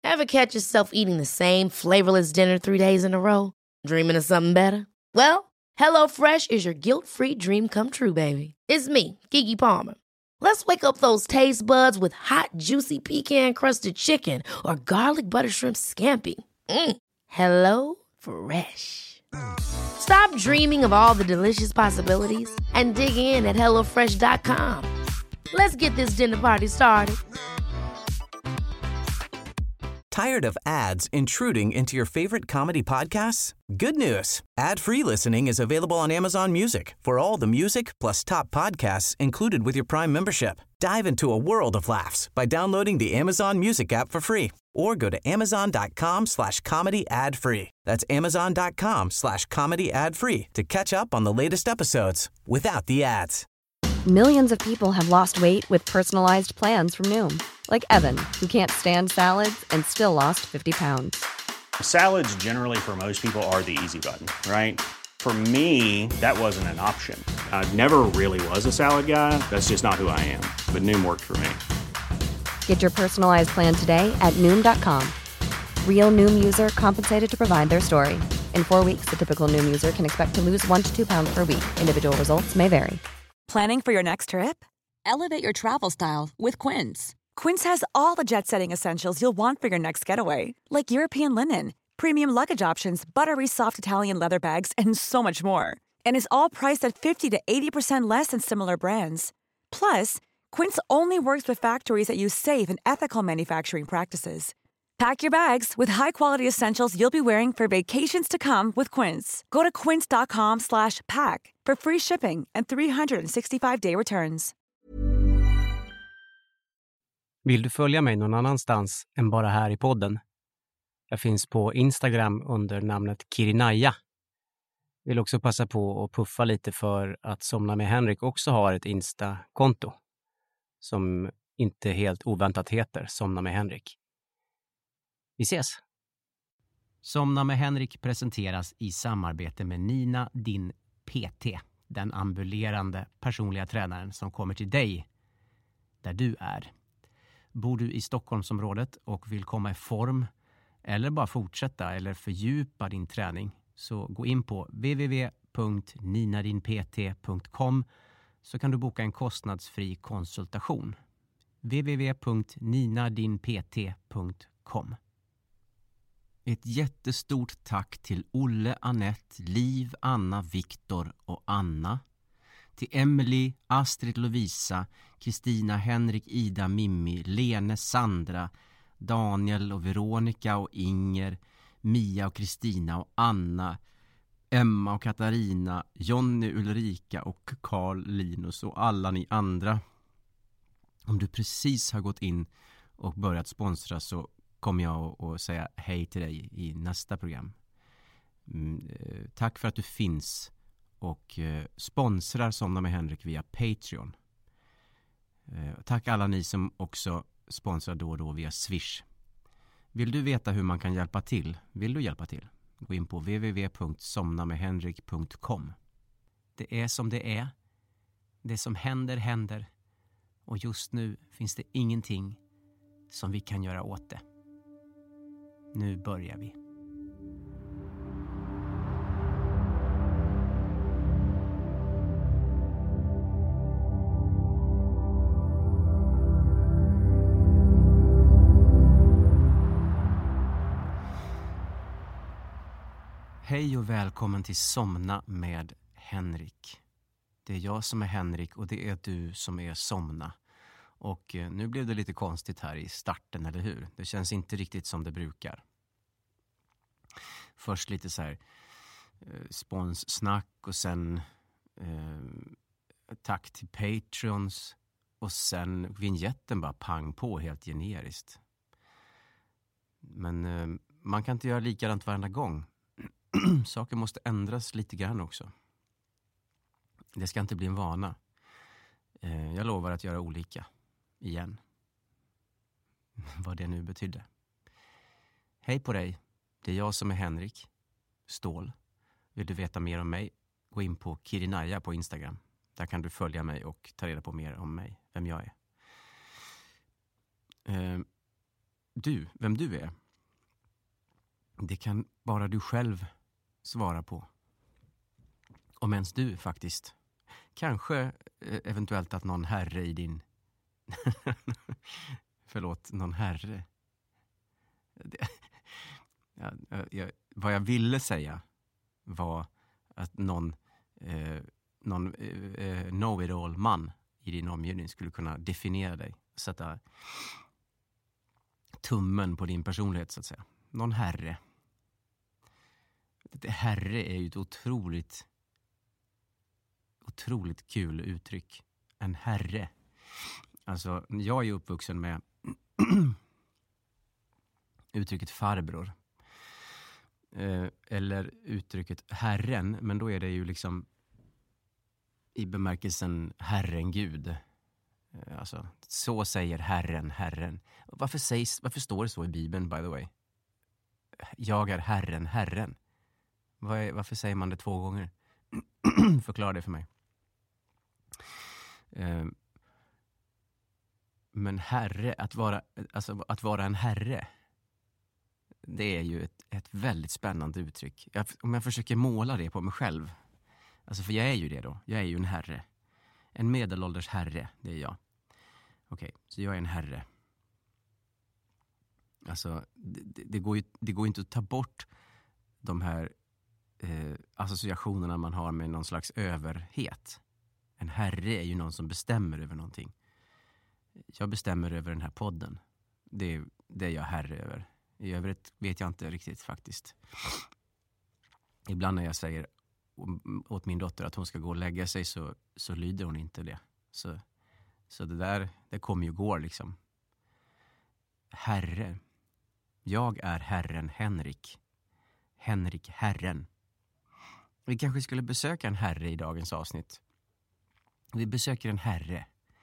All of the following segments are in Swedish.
Ever catch yourself eating the same flavorless dinner 3 days in a row? Dreaming of something better? Well, HelloFresh is your guilt-free dream come true, baby. It's me, Keke Palmer. Let's wake up those taste buds with hot, juicy pecan-crusted chicken or garlic butter shrimp scampi. Hello Fresh. Stop dreaming of all the delicious possibilities and dig in at HelloFresh.com. Let's get this dinner party started. Tired of ads intruding into your favorite comedy podcasts? Good news. Ad-free listening is available on Amazon Music for all the music plus top podcasts included with your Prime membership. Dive into a world of laughs by downloading the Amazon Music app for free or go to amazon.com/comedy ad-free. That's amazon.com/comedy ad-free to catch up on the latest episodes without the ads. Millions of people have lost weight with personalized plans from Noom. Like Evan, who can't stand salads and still lost 50 pounds. Salads generally for most people are the easy button, right? For me, that wasn't an option. I never really was a salad guy. That's just not who I am. But Noom worked for me. Get your personalized plan today at Noom.com. Real Noom user compensated to provide their story. In 4 weeks, the typical Noom user can expect to lose 1 to 2 pounds per week. Individual results may vary. Planning for your next trip? Elevate your travel style with Quince. Quince has all the jet-setting essentials you'll want for your next getaway, like European linen, premium luggage options, buttery soft Italian leather bags, and so much more. And is all priced at 50 to 80% less than similar brands. Plus, Quince only works with factories that use safe and ethical manufacturing practices. Pack your bags with high-quality essentials you'll be wearing for vacations to come with Quince. Go to quince.com/pack for free shipping and 365-day returns. Vill du följa mig någon annanstans än bara här i podden? Jag finns på Instagram under namnet Kirinaya. Vill också passa på att puffa lite för att Somna med Henrik också har ett Insta-konto som inte helt oväntat heter Somna med Henrik. Vi ses! Somna med Henrik presenteras i samarbete med Nina, din PT. Den ambulerande personliga tränaren som kommer till dig där du är. Bor du i Stockholmsområdet och vill komma i form eller bara fortsätta eller fördjupa din träning, så gå in på www.ninadinpt.com så kan du boka en kostnadsfri konsultation. www.ninadinpt.com. Ett jättestort tack till Olle, Annette, Liv, Anna, Viktor och Anna. Till Emily, Astrid, Lovisa, Kristina, Henrik, Ida, Mimmi, Lene, Sandra, Daniel och Veronica och Inger, Mia och Kristina och Anna, Emma och Katarina, Jonny, Ulrika och Carl, Linus och alla ni andra. Om du precis har gått in och börjat sponsra så kommer jag att säga hej till dig i nästa program. Tack för att du finns och sponsrar Somna med Henrik via Patreon. Tack alla ni som också sponsrar då och då via Swish. Vill du veta hur man kan hjälpa till? Vill du hjälpa till? Gå in på www.somnamedhenrik.com. Det är som det är. Det som händer, händer. Och just nu finns det ingenting som vi kan göra åt det. Nu börjar vi. Hej och välkommen till Somna med Henrik. Det är jag som är Henrik och det är du som är Somna. Och nu blev det lite konstigt här i starten, eller hur? Det känns inte riktigt som det brukar. Först lite så här sponssnack och sen tack till Patreons och sen vignetten bara pang på helt generiskt. Men man kan inte göra likadant varenda gång. Saker måste ändras lite grann också. Det ska inte bli en vana. Jag lovar att göra olika. Igen. Vad det nu betyder. Hej på dig. Det är jag som är Henrik Ståhl. Vill du veta mer om mig? Gå in på Kirinaya på Instagram. Där kan du följa mig och ta reda på mer om mig. Vem jag är. vem du är, det kan bara du själv svara på. Om ens du faktiskt. Kanske eventuellt att någon herre i din... Förlåt, någon herre. Vad jag ville säga var att någon know-it-all-man i din omgivning skulle kunna definiera dig. Sätta tummen på din personlighet, så att säga. Någon herre. Herre är ju ett otroligt kul uttryck. En herre. Alltså, jag är uppvuxen med uttrycket farbror. Eller uttrycket herren, men då är det ju liksom i bemärkelsen Herren Gud. Alltså, så säger Herren. Varför står det så i Bibeln, by the way? Jag är Herren. Varför säger man det 2 gånger? Förklara det för mig. Men herre, att vara en herre, det är ju ett väldigt spännande uttryck. Om jag försöker måla det på mig själv, alltså, för jag är ju det då. Jag är ju en herre. En medelålders herre, det är jag. Okej, så jag är en herre. Alltså, det går inte att ta bort de här associationerna man har med någon slags överhet. En herre är ju någon som bestämmer över någonting. Jag bestämmer över den här podden. Det är jag herre över. I övrigt vet jag inte riktigt faktiskt. Ibland när jag säger åt min dotter att hon ska gå och lägga sig, så lyder hon inte det. Så det kommer ju går liksom. Herre. Jag är herren Henrik. Henrik herren. Vi kanske skulle besöka en herre i dagens avsnitt. Vi besöker en herre.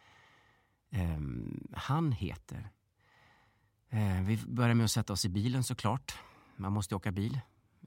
Han heter... vi börjar med att sätta oss i bilen, såklart. Man måste åka bil.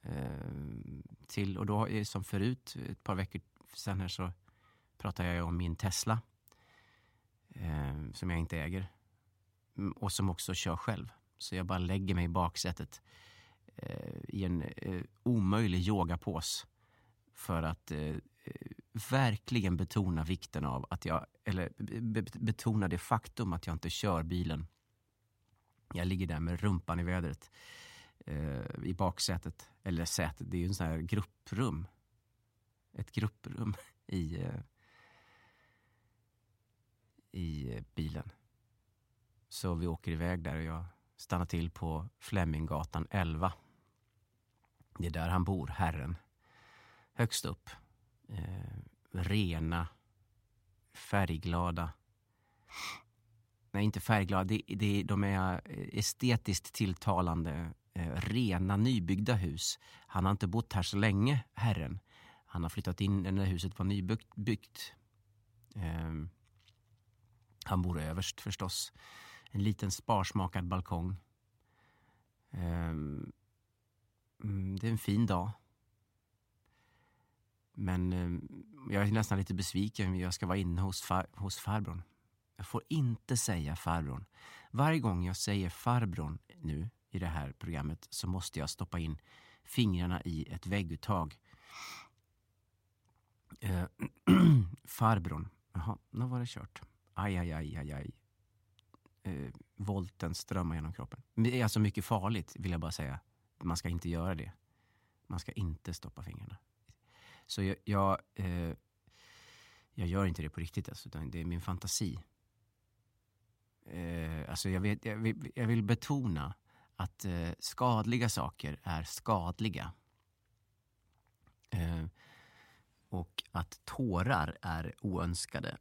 Och då, som förut, ett par veckor sedan här, så pratade jag om min Tesla. Som jag inte äger. Och som också kör själv. Så jag bara lägger mig i baksätet. I en omöjlig yogapås. För att verkligen betona vikten av att betona det faktum att jag inte kör bilen. Jag ligger där med rumpan i vädret i baksätet, eller sätet, det är ju en sån här grupprum. Ett grupprum i bilen. Så vi åker iväg där och jag stannar till på Fleminggatan 11. Det är där han bor, herren. Högst upp. Rena, färgglada. Nej, inte färgglada. De är estetiskt tilltalande, rena, nybyggda hus. Han har inte bott här så länge, herren. Han har flyttat in när huset var nybyggt. Han bor överst förstås. En liten sparsmakad balkong. Det är en fin dag. Men jag är nästan lite besviken. Jag ska vara inne hos farbrorn. Jag får inte säga farbrorn. Varje gång jag säger farbrorn nu i det här programmet så måste jag stoppa in fingrarna i ett vägguttag. Farbrorn. Jaha, nu var det kört. Aj. Volten strömmar genom kroppen. Det är alltså mycket farligt, vill jag bara säga. Man ska inte göra det. Man ska inte stoppa fingrarna. Så jag gör inte det på riktigt. Alltså, utan det är min fantasi. Alltså jag vill betona att skadliga saker är skadliga. Och att tårar är oönskade.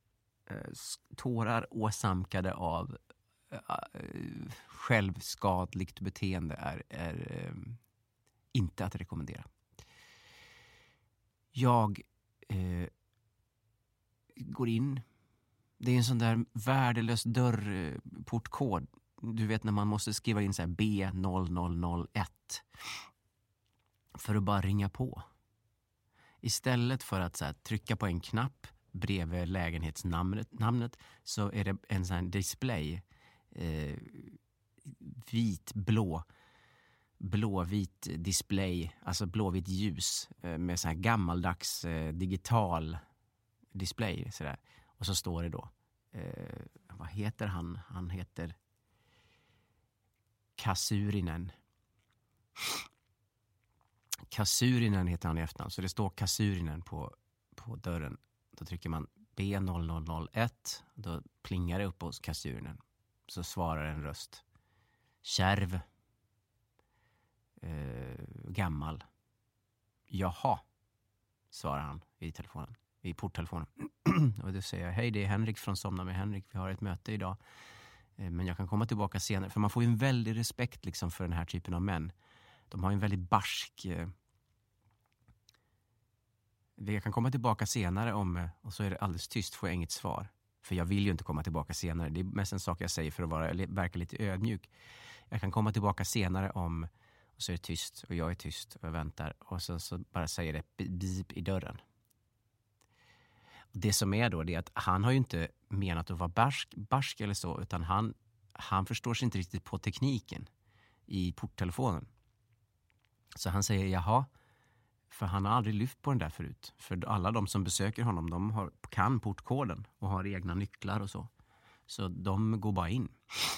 Tårar åsamkade av självskadligt beteende är inte att rekommendera. Jag går in. Det är en sån där värdelös dörrportkod. Du vet när man måste skriva in så här B0001 för att bara ringa på. Istället för att så här, trycka på en knapp bredvid lägenhetsnamnet så är det en sån här display blåvit display, alltså blåvitt ljus med så här gammaldags digital display sådär. Och så står det då vad heter han? Han heter Kasurinen. Kasurinen heter han i efternamn. Så det står Kasurinen på dörren. Då trycker man B0001. Då plingar det upp hos Kasurinen. Så svarar en röst. Kärv. Gammal. Jaha, svarar han i telefonen. I porttelefonen. Och då säger jag, hej, det är Henrik från Somna med Henrik. Vi har ett möte idag. Men jag kan komma tillbaka senare. För man får ju en väldig respekt liksom för den här typen av män. De har en väldigt barsk... Jag kan komma tillbaka senare och så är det alldeles tyst, får jag inget svar. För jag vill ju inte komma tillbaka senare. Det är mest en sak jag säger för att verka lite ödmjuk. Jag kan komma tillbaka senare och så är det tyst och jag är tyst och jag väntar. Och så bara säger det bip i dörren. Det som är då det är att han har ju inte menat att vara barsk eller så, utan han förstår sig inte riktigt på tekniken i porttelefonen. Så han säger jaha, för han har aldrig lyft på den där förut. För alla de som besöker honom, de kan portkoden och har egna nycklar och så. Så de går bara in.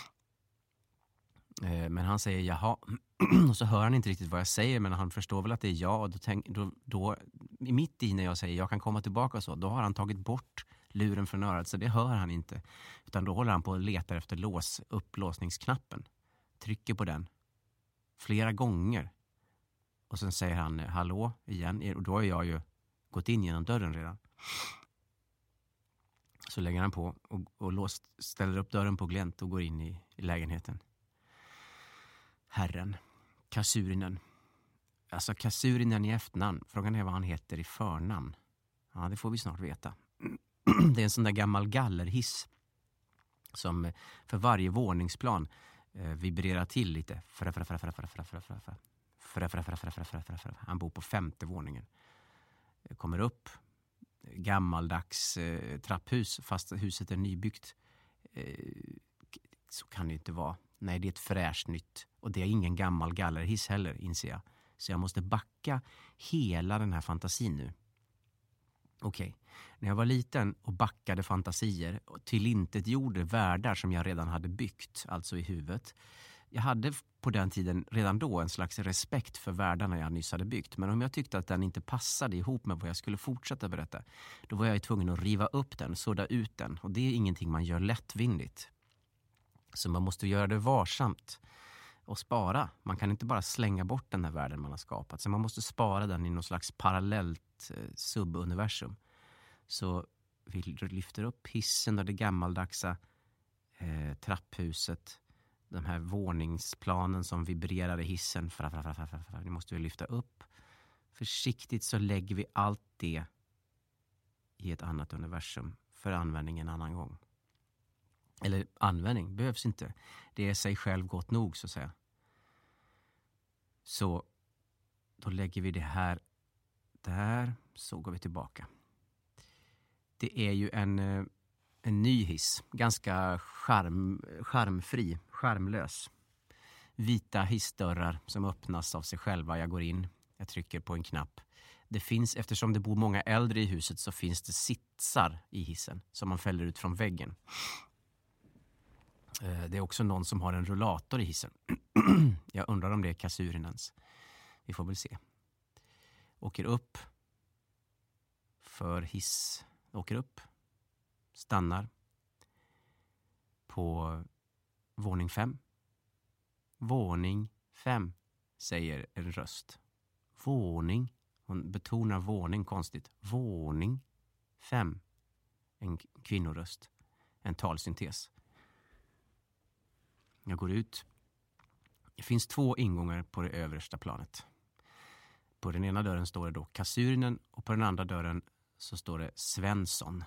Men han säger jaha, och så hör han inte riktigt vad jag säger, men han förstår väl att det är jag. Och då mitt i när jag säger jag kan komma tillbaka och så, då har han tagit bort luren från örat, så det hör han inte. Utan då håller han på och letar efter upplåsningsknappen. Trycker på den flera gånger. Och sen säger han hallå igen. Och då har jag ju gått in genom dörren redan. Så lägger han på och ställer upp dörren på glänt och går in i lägenheten. Herren. Kasurinen. Alltså Kasurinen i efternamn. Frågan är vad han heter i förnamn. Ja, det får vi snart veta. Det är en sån där gammal gallerhiss som för varje våningsplan vibrerar till lite. Han bor på 5:e våningen. Kommer upp. Gammaldags trapphus, fast huset är nybyggt. Så kan det inte vara. Nej, det är ett fräscht nytt. Och det är ingen gammal gallerhiss heller, inser jag. Så jag måste backa hela den här fantasin nu. Okej. När jag var liten och backade fantasier och tillintetgjorde världar som jag redan hade byggt, alltså i huvudet. Jag hade på den tiden redan då en slags respekt för världarna jag nyss hade byggt. Men om jag tyckte att den inte passade ihop med vad jag skulle fortsätta berätta, då var jag tvungen att riva upp den, sudda ut den. Och det är ingenting man gör lättvindigt. Så man måste göra det varsamt och spara. Man kan inte bara slänga bort den här världen man har skapat. Så man måste spara den i någon slags parallellt subuniversum. Så vi lyfter upp hissen och det gammaldagsa trapphuset. De här våningsplanen som vibrerar i hissen. Det måste vi lyfta upp. Försiktigt så lägger vi allt det i ett annat universum för användning en annan gång. Eller användning behövs inte. Det är sig själv gott nog, så att säga. Så då lägger vi det här där. Så går vi tillbaka. Det är ju en ny hiss. Ganska charmfri, charmlös. Vita hissdörrar som öppnas av sig själva. Jag går in, jag trycker på en knapp. Det finns, eftersom det bor många äldre i huset, så finns det sitsar i hissen som man fäller ut från väggen. Det är också någon som har en rullator i hissen. Jag undrar om det är Kasurinens. Vi får väl se. Åker upp. För hiss. Åker upp. Stannar. På våning 5. Våning 5, säger en röst. Våning. Hon betonar våning konstigt. Våning 5. En kvinnoröst. En talsyntes. Jag går ut. Det finns 2 ingångar på det översta planet. På den ena dörren står det då Kasurinen och på den andra dörren så står det Svensson.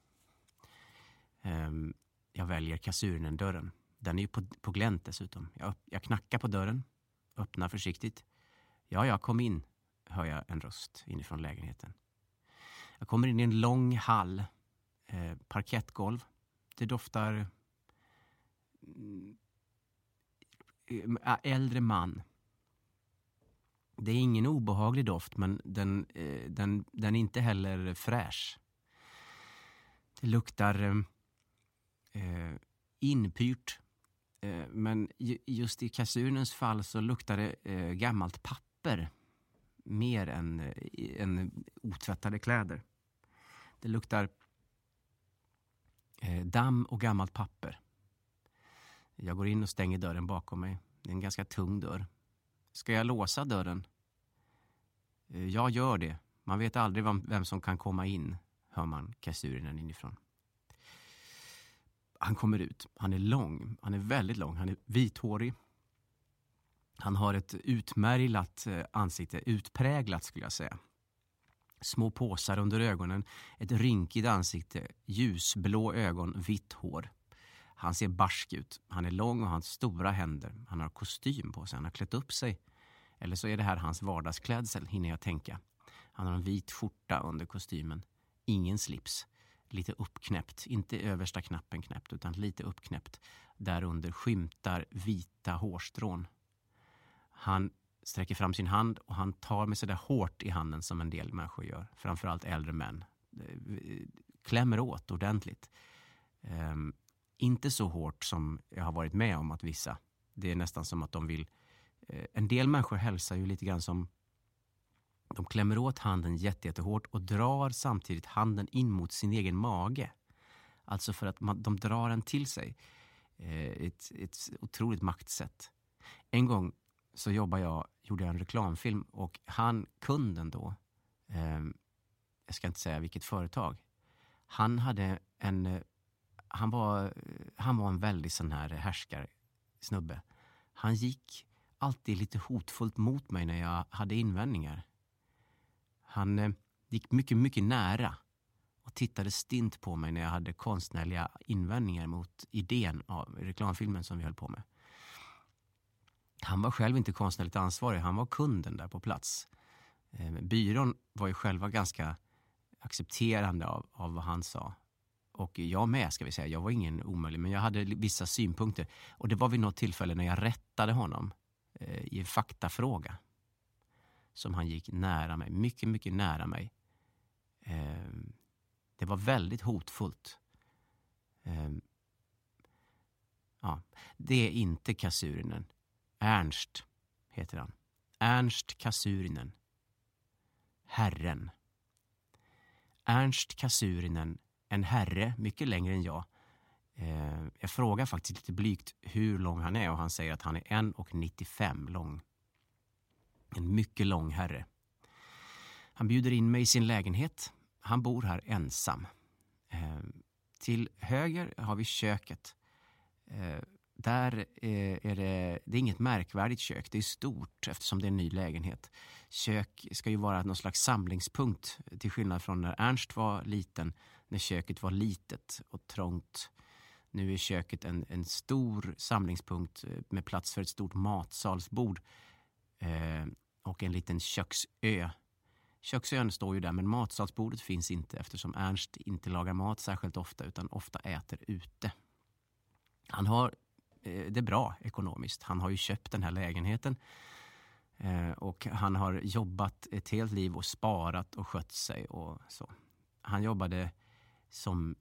Jag väljer Kasurinen-dörren. Den är ju på glänt dessutom. Jag knackar på dörren. Öppnar försiktigt. Ja, kom in, hör jag en röst inifrån lägenheten. Jag kommer in i en lång hall. Parkettgolv. Det doftar äldre man. Det är ingen obehaglig doft, men den är inte heller fräsch. Det luktar inpyrt. Men just i kasurinens fall så luktar det gammalt papper mer än otvättade kläder. Det luktar damm och gammalt papper. Jag går in och stänger dörren bakom mig. Det är en ganska tung dörr. Ska jag låsa dörren? Jag gör det. Man vet aldrig vem som kan komma in, hör man kasurinen inifrån. Han kommer ut. Han är lång. Han är väldigt lång. Han är vithårig. Han har ett utmärglat ansikte. Utpräglat skulle jag säga. Små påsar under ögonen. Ett rynkigt ansikte. Ljusblå ögon. Vitt hår. Han ser barsk ut. Han är lång och har stora händer. Han har kostym på sig. Han har klätt upp sig. Eller så är det här hans vardagsklädsel, hinner jag tänka. Han har en vit skjorta under kostymen. Ingen slips. Lite uppknäppt. Inte översta knappen knäppt, utan lite uppknäppt. Därunder skymtar vita hårstrån. Han sträcker fram sin hand och han tar med sig där hårt i handen som en del människor gör. Framförallt äldre män. Klämmer åt ordentligt. Inte så hårt som jag har varit med om att vissa. Det är nästan som att de vill... En del människor hälsar ju lite grann som... De klämmer åt handen jättehårt och drar samtidigt handen in mot sin egen mage. Alltså för att de drar den till sig. Ett otroligt maktsätt. En gång så gjorde jag en reklamfilm och kunden då, jag ska inte säga vilket företag, han var en väldigt sån här härskarsnubbe. Han gick alltid lite hotfullt mot mig när jag hade invändningar. Han gick mycket, mycket nära och tittade stint på mig när jag hade konstnärliga invändningar mot idén av reklamfilmen som vi höll på med. Han var själv inte konstnärligt ansvarig, han var kunden där på plats. Byrån var ju själva ganska accepterande av vad han sa. Och jag med, ska vi säga. Jag var ingen omöjlig, men jag hade vissa synpunkter. Och det var vid något tillfälle när jag rättade honom i en faktafråga. Som han gick nära mig. Mycket, mycket nära mig. Det var väldigt hotfullt. Ja, det är inte Kasurinen. Ernst heter han. Ernst Kasurinen. Herren. Ernst Kasurinen. En herre, mycket längre än jag. Jag frågar faktiskt lite blygt hur lång han är och han säger att han är 1,95 lång. En mycket lång herre. Han bjuder in mig i sin lägenhet. Han bor här ensam. Till höger har vi köket. Där är det är inget märkvärdigt kök. Det är stort eftersom det är en ny lägenhet. Kök ska ju vara någon slags samlingspunkt till skillnad från när Ernst var liten. När köket var litet och trångt. Nu är köket en stor samlingspunkt med plats för ett stort matsalsbord. Och en liten köksö. Köksön står ju där, men matsalsbordet finns inte eftersom Ernst inte lagar mat särskilt ofta utan ofta äter ute. Han har det bra ekonomiskt. Han har ju köpt den här lägenheten och han har jobbat ett helt liv och sparat och skött sig och så. Han jobbade som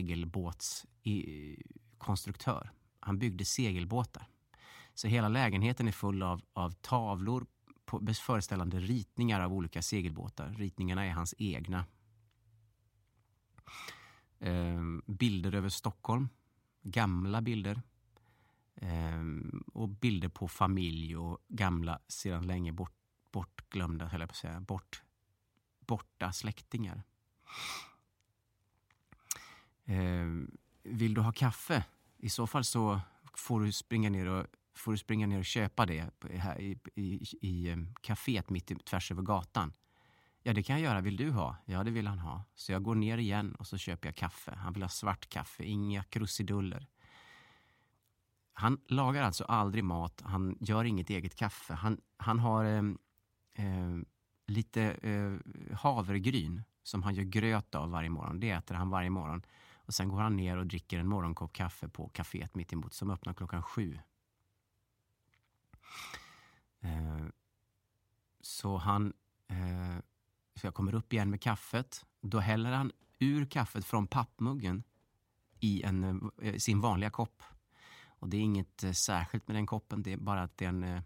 segelbåtskonstruktör. Han byggde segelbåtar. Så hela lägenheten är full av tavlor föreställande ritningar av olika segelbåtar. Ritningarna är hans egna. Bilder över Stockholm. Gamla bilder. Och bilder på familj och gamla sedan länge bortglömda, höll jag på att säga, borta släktingar. Vill du ha kaffe? I så fall så får du springa ner och köpa det här i kaféet mitt tvärs över gatan. Ja, det kan jag göra. Vill du ha? Ja, det vill han ha. Så jag går ner igen och så köper jag kaffe. Han vill ha svart kaffe, inga krusiduller. Han lagar alltså aldrig mat. Han gör inget eget kaffe. Han har lite havregryn som han gör gröt av varje morgon. Det äter han varje morgon. Och sen går han ner och dricker en morgonkopp kaffe på kaféet mitt emot som öppnar 7:00. Så jag kommer upp igen med kaffet. Då häller han ur kaffet från pappmuggen i sin vanliga kopp. Och det är inget särskilt med den koppen. Det är bara att det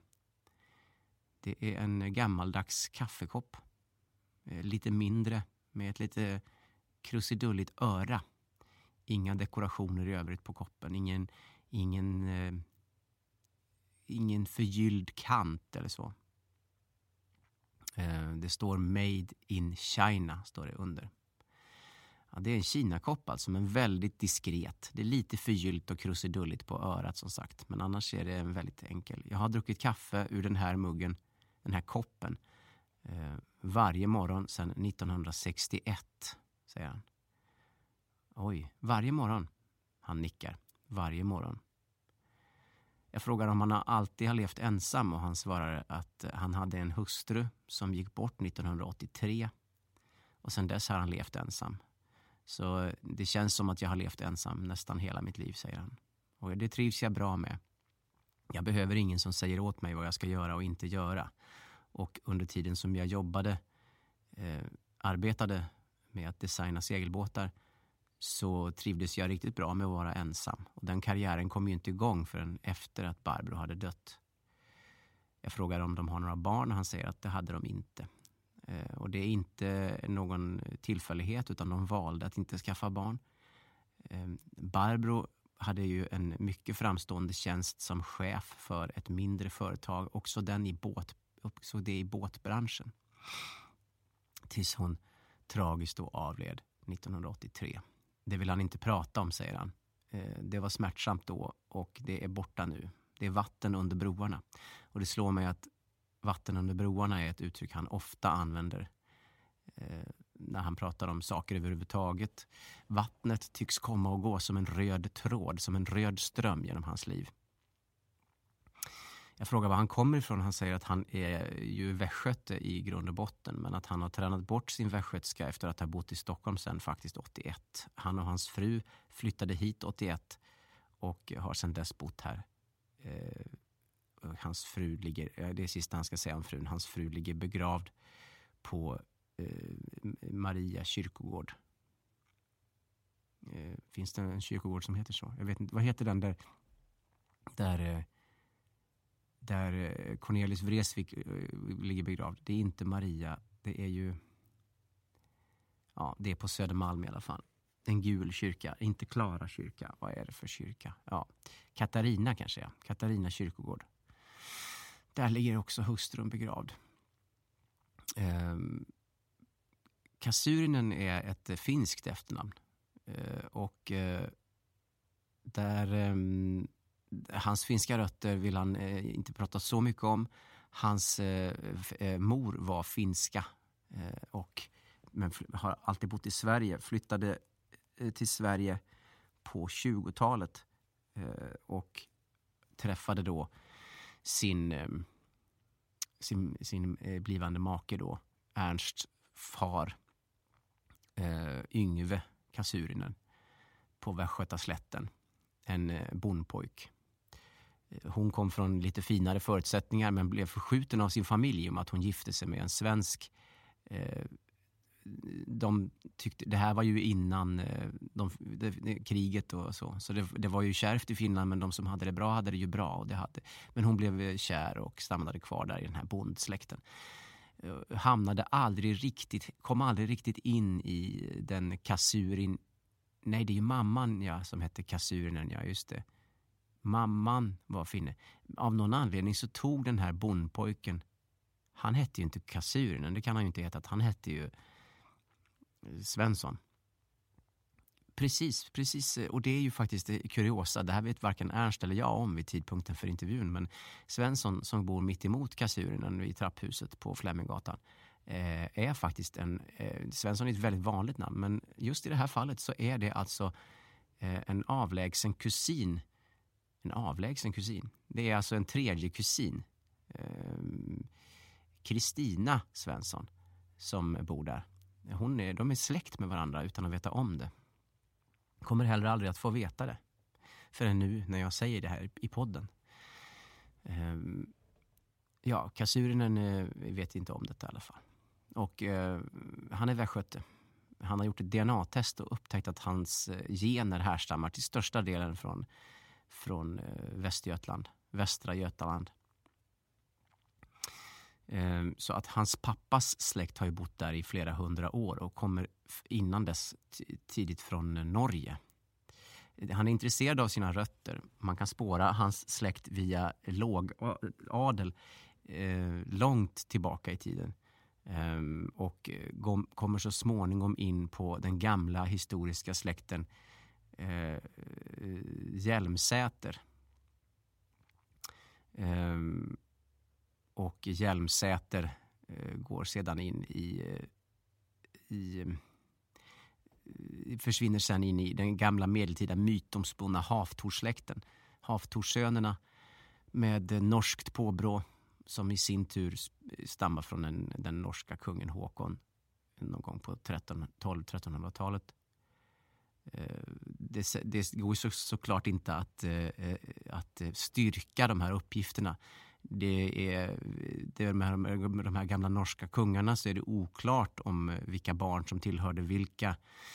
är en gammaldags kaffekopp. Lite mindre med ett lite krusidulligt öra. Inga dekorationer i övrigt på koppen. Ingen förgylld kant eller så. Det står Made in China står det under. Ja, det är en Kina-kopp alltså, men väldigt diskret. Det är lite förgyllt och krusidulligt på örat som sagt. Men annars är det en väldigt enkel. Jag har druckit kaffe ur den här muggen, den här koppen, varje morgon sedan 1961, säger han. Oj, varje morgon. Han nickar. Varje morgon. Jag frågar om han alltid har levt ensam och han svarar att han hade en hustru som gick bort 1983. Och sedan dess har han levt ensam. Så det känns som att jag har levt ensam nästan hela mitt liv, säger han. Och det trivs jag bra med. Jag behöver ingen som säger åt mig vad jag ska göra och inte göra. Och under tiden som jag arbetade med att designa segelbåtar så trivdes jag riktigt bra med att vara ensam. Och den karriären kom ju inte igång förrän efter att Barbro hade dött. Jag frågar om de har några barn och han säger att det hade de inte. Och det är inte någon tillfällighet utan de valde att inte skaffa barn. Barbro hade ju en mycket framstående tjänst som chef för ett mindre företag. Också det i båtbranschen. Tills hon tragiskt då avled 1983. Det vill han inte prata om, säger han. Det var smärtsamt då och det är borta nu. Det är vatten under broarna. Och det slår mig att vatten under broarna är ett uttryck han ofta använder när han pratar om saker överhuvudtaget. Vattnet tycks komma och gå som en röd tråd, som en röd ström genom hans liv. Jag frågar var han kommer ifrån. Han säger att han är ju västgöte i grund och botten, men att han har tränat bort sin västgötska efter att ha bott i Stockholm sedan faktiskt 81. Han och hans fru flyttade hit 81 och har sedan dess bott här. Hans fru ligger, det är sista han ska säga om frun, hans fru ligger begravd på Maria kyrkogård. Finns det en kyrkogård som heter så? Jag vet inte, vad heter den där Cornelis Vreeswijk ligger begravd? Det är inte Maria, det är ju det är på Södermalm i alla fall. En gul kyrka, inte Klara kyrka. Vad är det för kyrka? Ja, Katarina kanske, ja. Katarina kyrkogård. Där ligger också hustrun begravd. Kasurinen är ett finskt efternamn. Och hans finska rötter vill han inte prata så mycket om. Hans mor var finska men har alltid bott i Sverige. Flyttade till Sverige på 20-talet och träffade då sin blivande make då, Ernst far, Yngve Kasurinen, på Västgötaslätten, en bondpojk. Hon kom från lite finare förutsättningar men blev förskjuten av sin familj om att hon gifte sig med en svensk. De tyckte, det här var ju innan kriget och så det var ju kärvt i Finland, men de som hade det bra hade det ju bra, och men hon blev kär och stannade kvar där i den här bondsläkten. Kom aldrig riktigt in i den kasurin. Nej, det är ju mamman som hette Kasurinen, ja just det. Mamman var finne. Av någon anledning så tog den här bondpojken, han hette ju inte Kasurinen, det kan han ju inte heta, han hette ju Svensson. Precis. Och det är ju faktiskt kuriosa. Det här vet varken Ernst eller jag om vid tidpunkten för intervjun. Men Svensson, som bor mitt emot Kasurinen i trapphuset på Fleminggatan, är faktiskt Svensson är ett väldigt vanligt namn. Men just i det här fallet så är det alltså en avlägsen kusin. En avlägsen kusin. Det är alltså en tredje kusin. Kristina Svensson som bor där. De är släkt med varandra utan att veta om det. Kommer heller aldrig att få veta det förrän nu när jag säger det här i podden. Ja, Kasurinen vet inte om detta i alla fall. Och han är västgöte. Han har gjort ett DNA-test och upptäckt att hans gener härstammar till största delen från Västergötland, Västra Götaland. Så att hans pappas släkt har ju bott där i flera hundra år och kommer innan dess tidigt från Norge. Han är intresserad av sina rötter. Man kan spåra hans släkt via låg adel långt tillbaka i tiden. Och kommer så småningom in på den gamla historiska släkten Hjelmsäter. Och Hjelmsäter går sedan in försvinner sedan in i den gamla medeltida mytomspunna Haftorsläkten. Haftorssönerna med norskt påbrå som i sin tur stammar från den norska kungen Håkon någon gång på 1200-1300-talet. Det går såklart inte att styrka de här uppgifterna. Det är med de här gamla norska kungarna så är det oklart om vilka barn som tillhörde vilka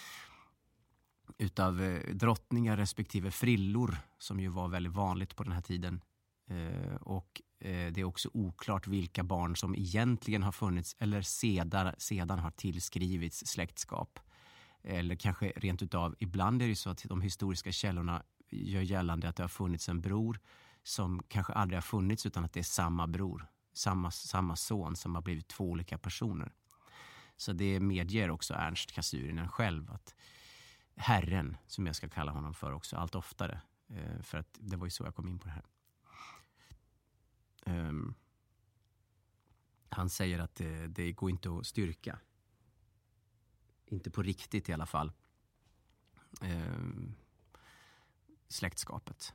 utav drottningar respektive frillor som ju var väldigt vanligt på den här tiden. Och det är också oklart vilka barn som egentligen har funnits eller sedan har tillskrivits släktskap. Eller kanske rent utav, ibland är det så att de historiska källorna gör gällande att det har funnits en bror som kanske aldrig har funnits utan att det är samma bror, samma son som har blivit två olika personer. Så det medger också Ernst Kasurinen själv att herren, som jag ska kalla honom för också allt oftare, för att det var ju så jag kom in på det här. Han säger att det går inte att styrka. Inte på riktigt i alla fall. Släktskapet.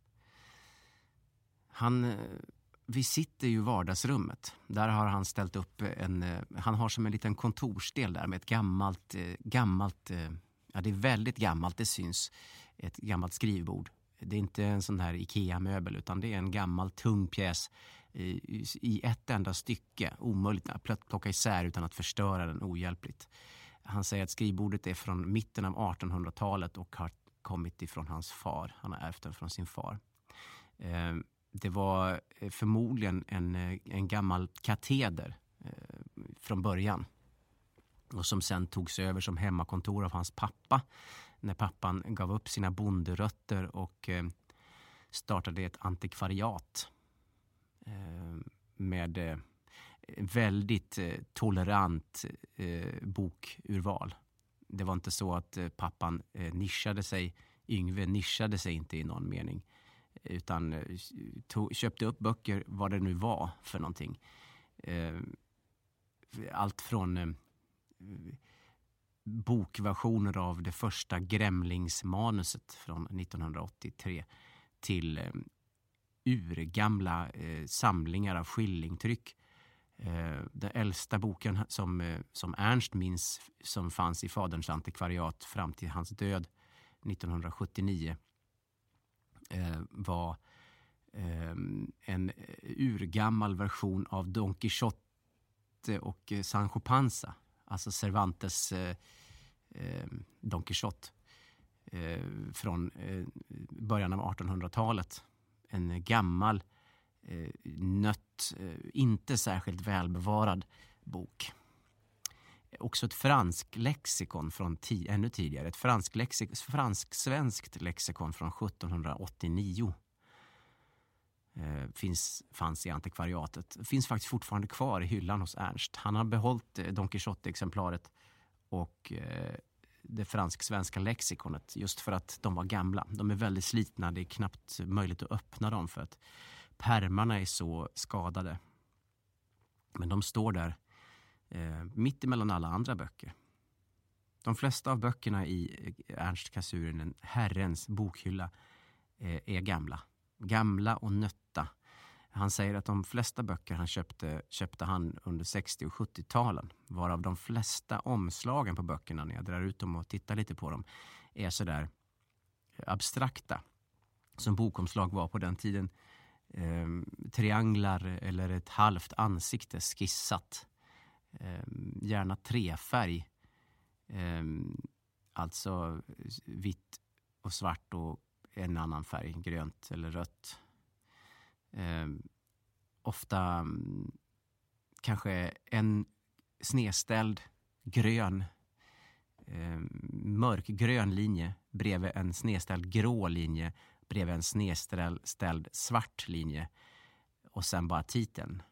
Vi sitter ju i vardagsrummet. Där har han ställt upp han har som en liten kontorsdel där med ett gammalt, ja det är väldigt gammalt, det syns, ett gammalt skrivbord. Det är inte en sån här IKEA-möbel utan det är en gammal tung pjäs i ett enda stycke. Omöjligt att plocka isär utan att förstöra den ohjälpligt. Han säger att skrivbordet är från mitten av 1800-talet och har kommit ifrån hans far. Han har ärvt den från sin far. Det var förmodligen en gammal kateder från början. Och som sen togs över som hemmakontor av hans pappa. När pappan gav upp sina bonderötter och startade ett antikvariat. Med väldigt tolerant bokurval. Det var inte så att pappan Yngve nischade sig inte i någon mening. Utan köpte upp böcker, vad det nu var för någonting. Allt från bokversioner av det första Gremlingsmanuset från 1983 till urgamla samlingar av skillingtryck. Den äldsta boken som Ernst minns som fanns i faderns antikvariat fram till hans död 1979 var en urgammal version av Don Quixote och Sancho Panza, alltså Cervantes Don Quixote från början av 1800-talet. En gammal, nött, inte särskilt välbevarad bok. Också ett fransk lexikon från ännu tidigare. Ett fransk-svenskt lexikon från 1789 fanns i antikvariatet. Finns faktiskt fortfarande kvar i hyllan hos Ernst. Han har behållit Don Quixote-exemplaret och det fransk-svenska lexikonet just för att de var gamla. De är väldigt slitna, det är knappt möjligt att öppna dem för att pärmarna är så skadade. Men de står där mitt emellan alla andra böcker. De flesta av böckerna i Ernst Kasurinen, herrens bokhylla, är gamla. Gamla och nötta. Han säger att de flesta böcker han köpte han under 60- och 70-talen. Varav de flesta omslagen på böckerna, när jag drar ut dem och tittar lite på dem, är sådär abstrakta. Som bokomslag var på den tiden. trianglar eller ett halvt ansikte skissat. Gärna trefärg. Alltså vitt och svart och en annan färg, grönt eller rött. Ofta kanske en snedställd grön, mörkgrön linje bredvid en snedställd grå linje, bredvid en snedställd svart linje och sen bara titeln.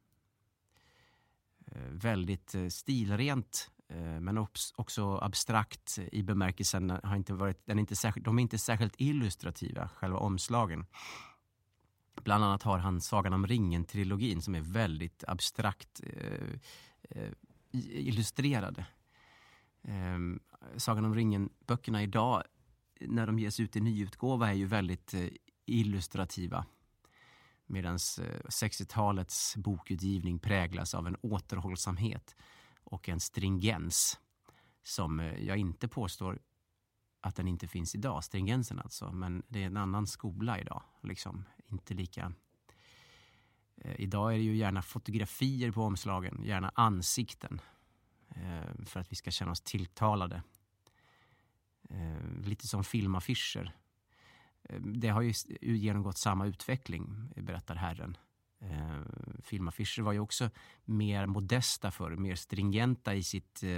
Väldigt stilrent, men också abstrakt i bemärkelsen de är inte särskilt illustrativa, själva omslagen. Bland annat har han Sagan om ringen-trilogin som är väldigt abstrakt illustrerade. Sagan om ringen-böckerna idag, när de ges ut i nyutgåva, är ju väldigt illustrativa. Medan 60-talets bokutgivning präglas av en återhållsamhet och en stringens som jag inte påstår att den inte finns idag, stringensen alltså. Men det är en annan skola idag, liksom. Inte lika... Idag är det ju gärna fotografier på omslagen, gärna ansikten. För att vi ska känna oss tilltalade. Lite som filmaffischer. Det har ju genomgått samma utveckling, berättar Herren. Filmaffischer var ju också mer modesta för, mer stringenta i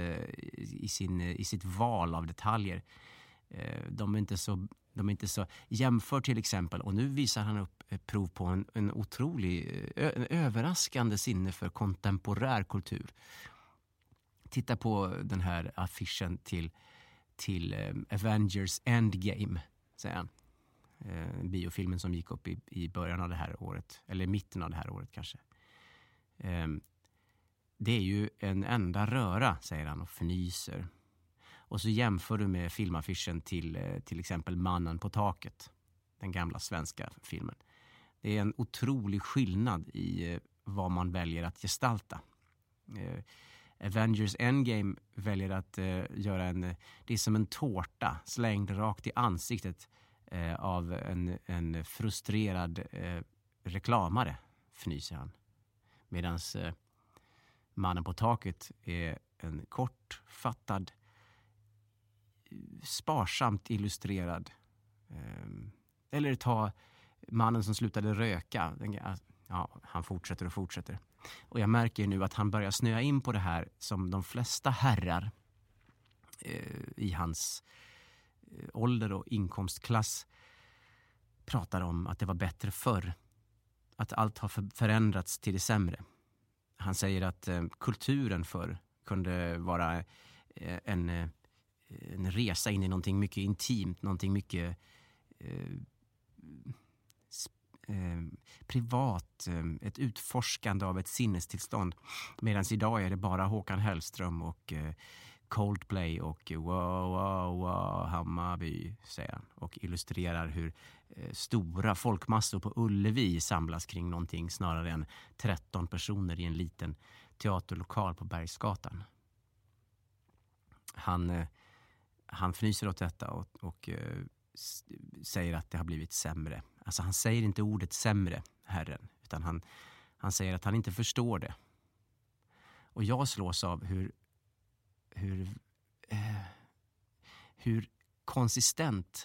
sitt val av detaljer. De är inte så jämför till exempel, och nu visar han upp prov på en överraskande sinne för kontemporär kultur. Titta på den här affischen till Avengers Endgame, säger han. Biofilmen som gick upp i början av det här året, eller mitten av det här året kanske. Det är ju en enda röra, säger han och fnyser. Och så jämför du med filmaffischen till exempel Mannen på taket, den gamla svenska filmen. Det är en otrolig skillnad i vad man väljer att gestalta. Avengers Endgame väljer att göra det är som en tårta slängd rakt i ansiktet av en frustrerad reklamare, fnyser han. Medan Mannen på taket är en kortfattad, sparsamt illustrerad. Eller ta Mannen som slutade röka. Ja, han fortsätter och fortsätter. Och jag märker nu att han börjar snöa in på det här som de flesta herrar i hans ålder och inkomstklass pratar om, att det var bättre förr. Att allt har förändrats till det sämre. Han säger att kulturen förr kunde vara en resa in i någonting mycket intimt, någonting mycket privat, ett utforskande av ett sinnestillstånd. Medan idag är det bara Håkan Hellström och Coldplay och wow, Hammarby, säger han, och illustrerar hur stora folkmassor på Ullevi samlas kring någonting snarare än 13 personer i en liten teaterlokal på Bergsgatan. Han fnyser åt detta och säger att det har blivit sämre. Alltså han säger inte ordet sämre, Herren, utan han säger att han inte förstår det. Och jag slås av hur konsistent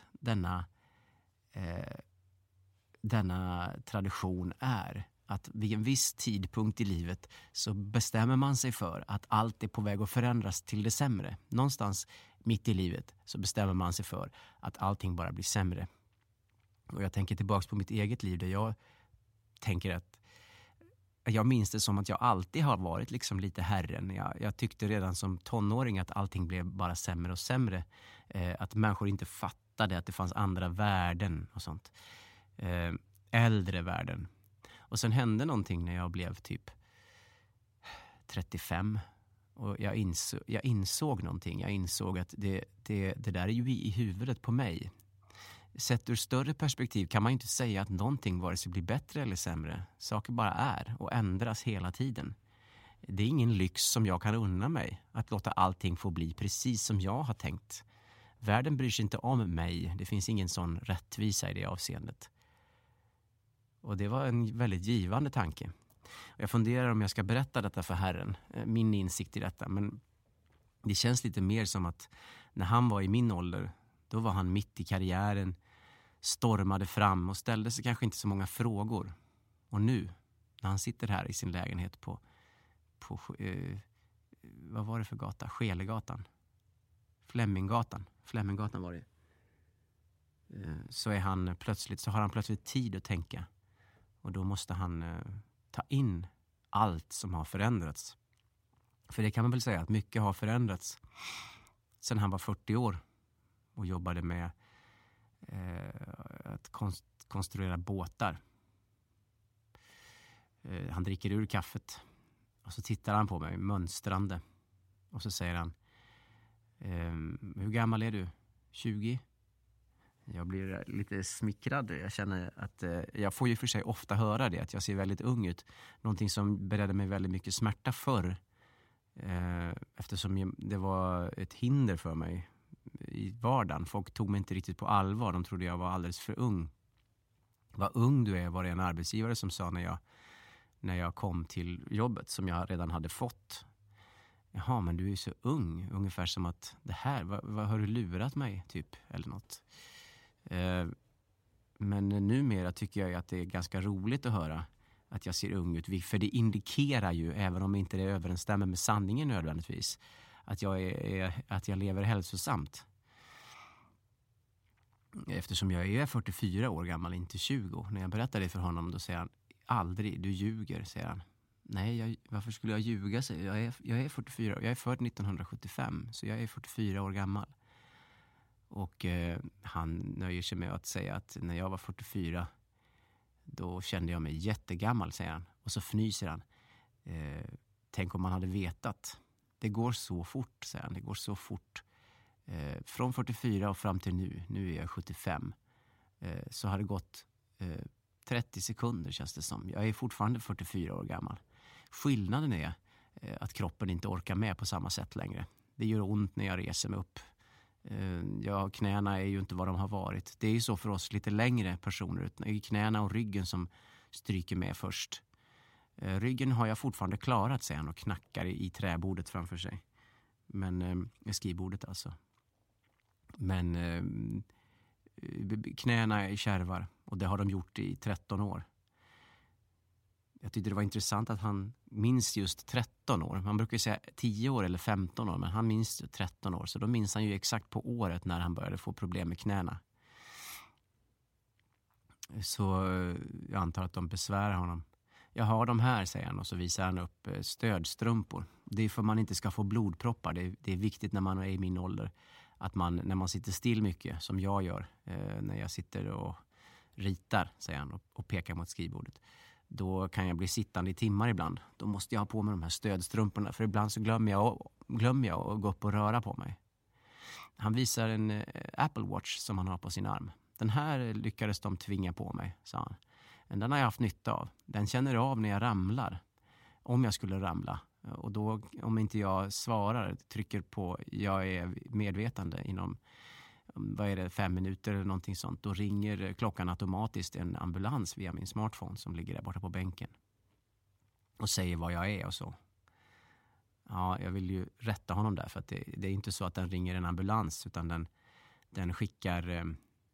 denna tradition är. Att vid en viss tidpunkt i livet så bestämmer man sig för att allt är på väg att förändras till det sämre. Någonstans mitt i livet så bestämmer man sig för att allting bara blir sämre. Och jag tänker tillbaka på mitt eget liv där jag tänker att jag minns det som att jag alltid har varit liksom lite herren. Jag tyckte redan som tonåring att allting blev bara sämre och sämre. Att människor inte fattade att det fanns andra värden och sånt. Äldre värden. Och sen hände någonting när jag blev typ 35. Och jag insåg någonting. Jag insåg att det där är ju i huvudet på mig. Sett ur större perspektiv kan man ju inte säga att någonting vare sig blir bättre eller sämre. Saker bara är och ändras hela tiden. Det är ingen lyx som jag kan unna mig. Att låta allting få bli precis som jag har tänkt. Världen bryr sig inte om mig. Det finns ingen sån rättvisa i det avseendet. Och det var en väldigt givande tanke. Jag funderar om jag ska berätta detta för Herren, min insikt i detta. Men det känns lite mer som att när han var i min ålder, då var han mitt i karriären, stormade fram och ställde sig kanske inte så många frågor. Och nu, när han sitter här i sin lägenhet på vad var det för gata? Skelegatan. Fleminggatan var det. Så har han plötsligt tid att tänka. Och då måste han ta in allt som har förändrats. För det kan man väl säga att mycket har förändrats sedan han var 40 år och jobbade med att konstruera båtar. Han dricker ur kaffet och så tittar han på mig mönstrande och så säger han: hur gammal är du? 20? Jag blir lite smickrad. Jag känner att jag får ju för sig ofta höra det, att jag ser väldigt ung ut. Någonting som beredde mig väldigt mycket smärta förr. Eftersom det var ett hinder för mig i vardagen. Folk tog mig inte riktigt på allvar. De trodde jag var alldeles för ung. Vad ung du är, var det en arbetsgivare som sa när jag kom till jobbet som jag redan hade fått. Jaha, men du är så ung. Ungefär som att det här, vad har du lurat mig typ eller något. Men numera tycker jag att det är ganska roligt att höra att jag ser ung ut. För det indikerar ju, även om inte det överensstämmer med sanningen nödvändigtvis, att jag lever hälsosamt. Eftersom jag är 44 år gammal, inte 20. När jag berättar det för honom, då säger han: aldrig, du ljuger, säger han. Nej, varför skulle jag ljuga? Jag är 44, jag är född 1975, så jag är 44 år gammal. Och han nöjer sig med att säga att när jag var 44, då kände jag mig jättegammal, säger han. Och så fnyser han. Tänk om man hade vetat. Det går så fort, säger han. Det går så fort. Från 44 och fram till nu är jag 75. Så har det gått 30 sekunder, känns det som. Jag är fortfarande 44 år gammal. Skillnaden är att kroppen inte orkar med på samma sätt längre. Det gör ont när jag reser mig upp. Knäna är ju inte vad de har varit. Det är ju så för oss lite längre personer. Det är knäna och ryggen som stryker med först. Ryggen har jag fortfarande klarat, säger han och knackar i träbordet framför sig. Men skrivbordet alltså. Men knäna är kärvar och det har de gjort i 13 år. Jag tyckte det var intressant att han minns just 13 år. Man brukar säga 10 år eller 15 år, men han minns 13 år. Så då minns han ju exakt på året när han började få problem med knäna. Så jag antar att de besvärar honom. Jag har de här, säger han, och så visar han upp stödstrumpor. Det är för man inte ska få blodproppar. Det är viktigt när man är i min ålder att när man sitter still mycket, som jag gör när jag sitter och ritar, säger han och pekar mot skrivbordet. Då kan jag bli sittande i timmar ibland. Då måste jag ha på mig de här stödstrumporna, för ibland så glömmer jag att gå upp och röra på mig. Han visar en Apple Watch som han har på sin arm. Den här lyckades de tvinga på mig, sa han. Den har jag haft nytta av. Den känner av när jag ramlar. Om jag skulle ramla. Och då, om inte jag svarar, trycker på jag är medvetande inom 5 minuter eller någonting sånt, då ringer klockan automatiskt en ambulans via min smartphone som ligger där borta på bänken och säger vad jag är och så. Ja, jag vill ju rätta honom där, för att det är inte så att den ringer en ambulans, utan den skickar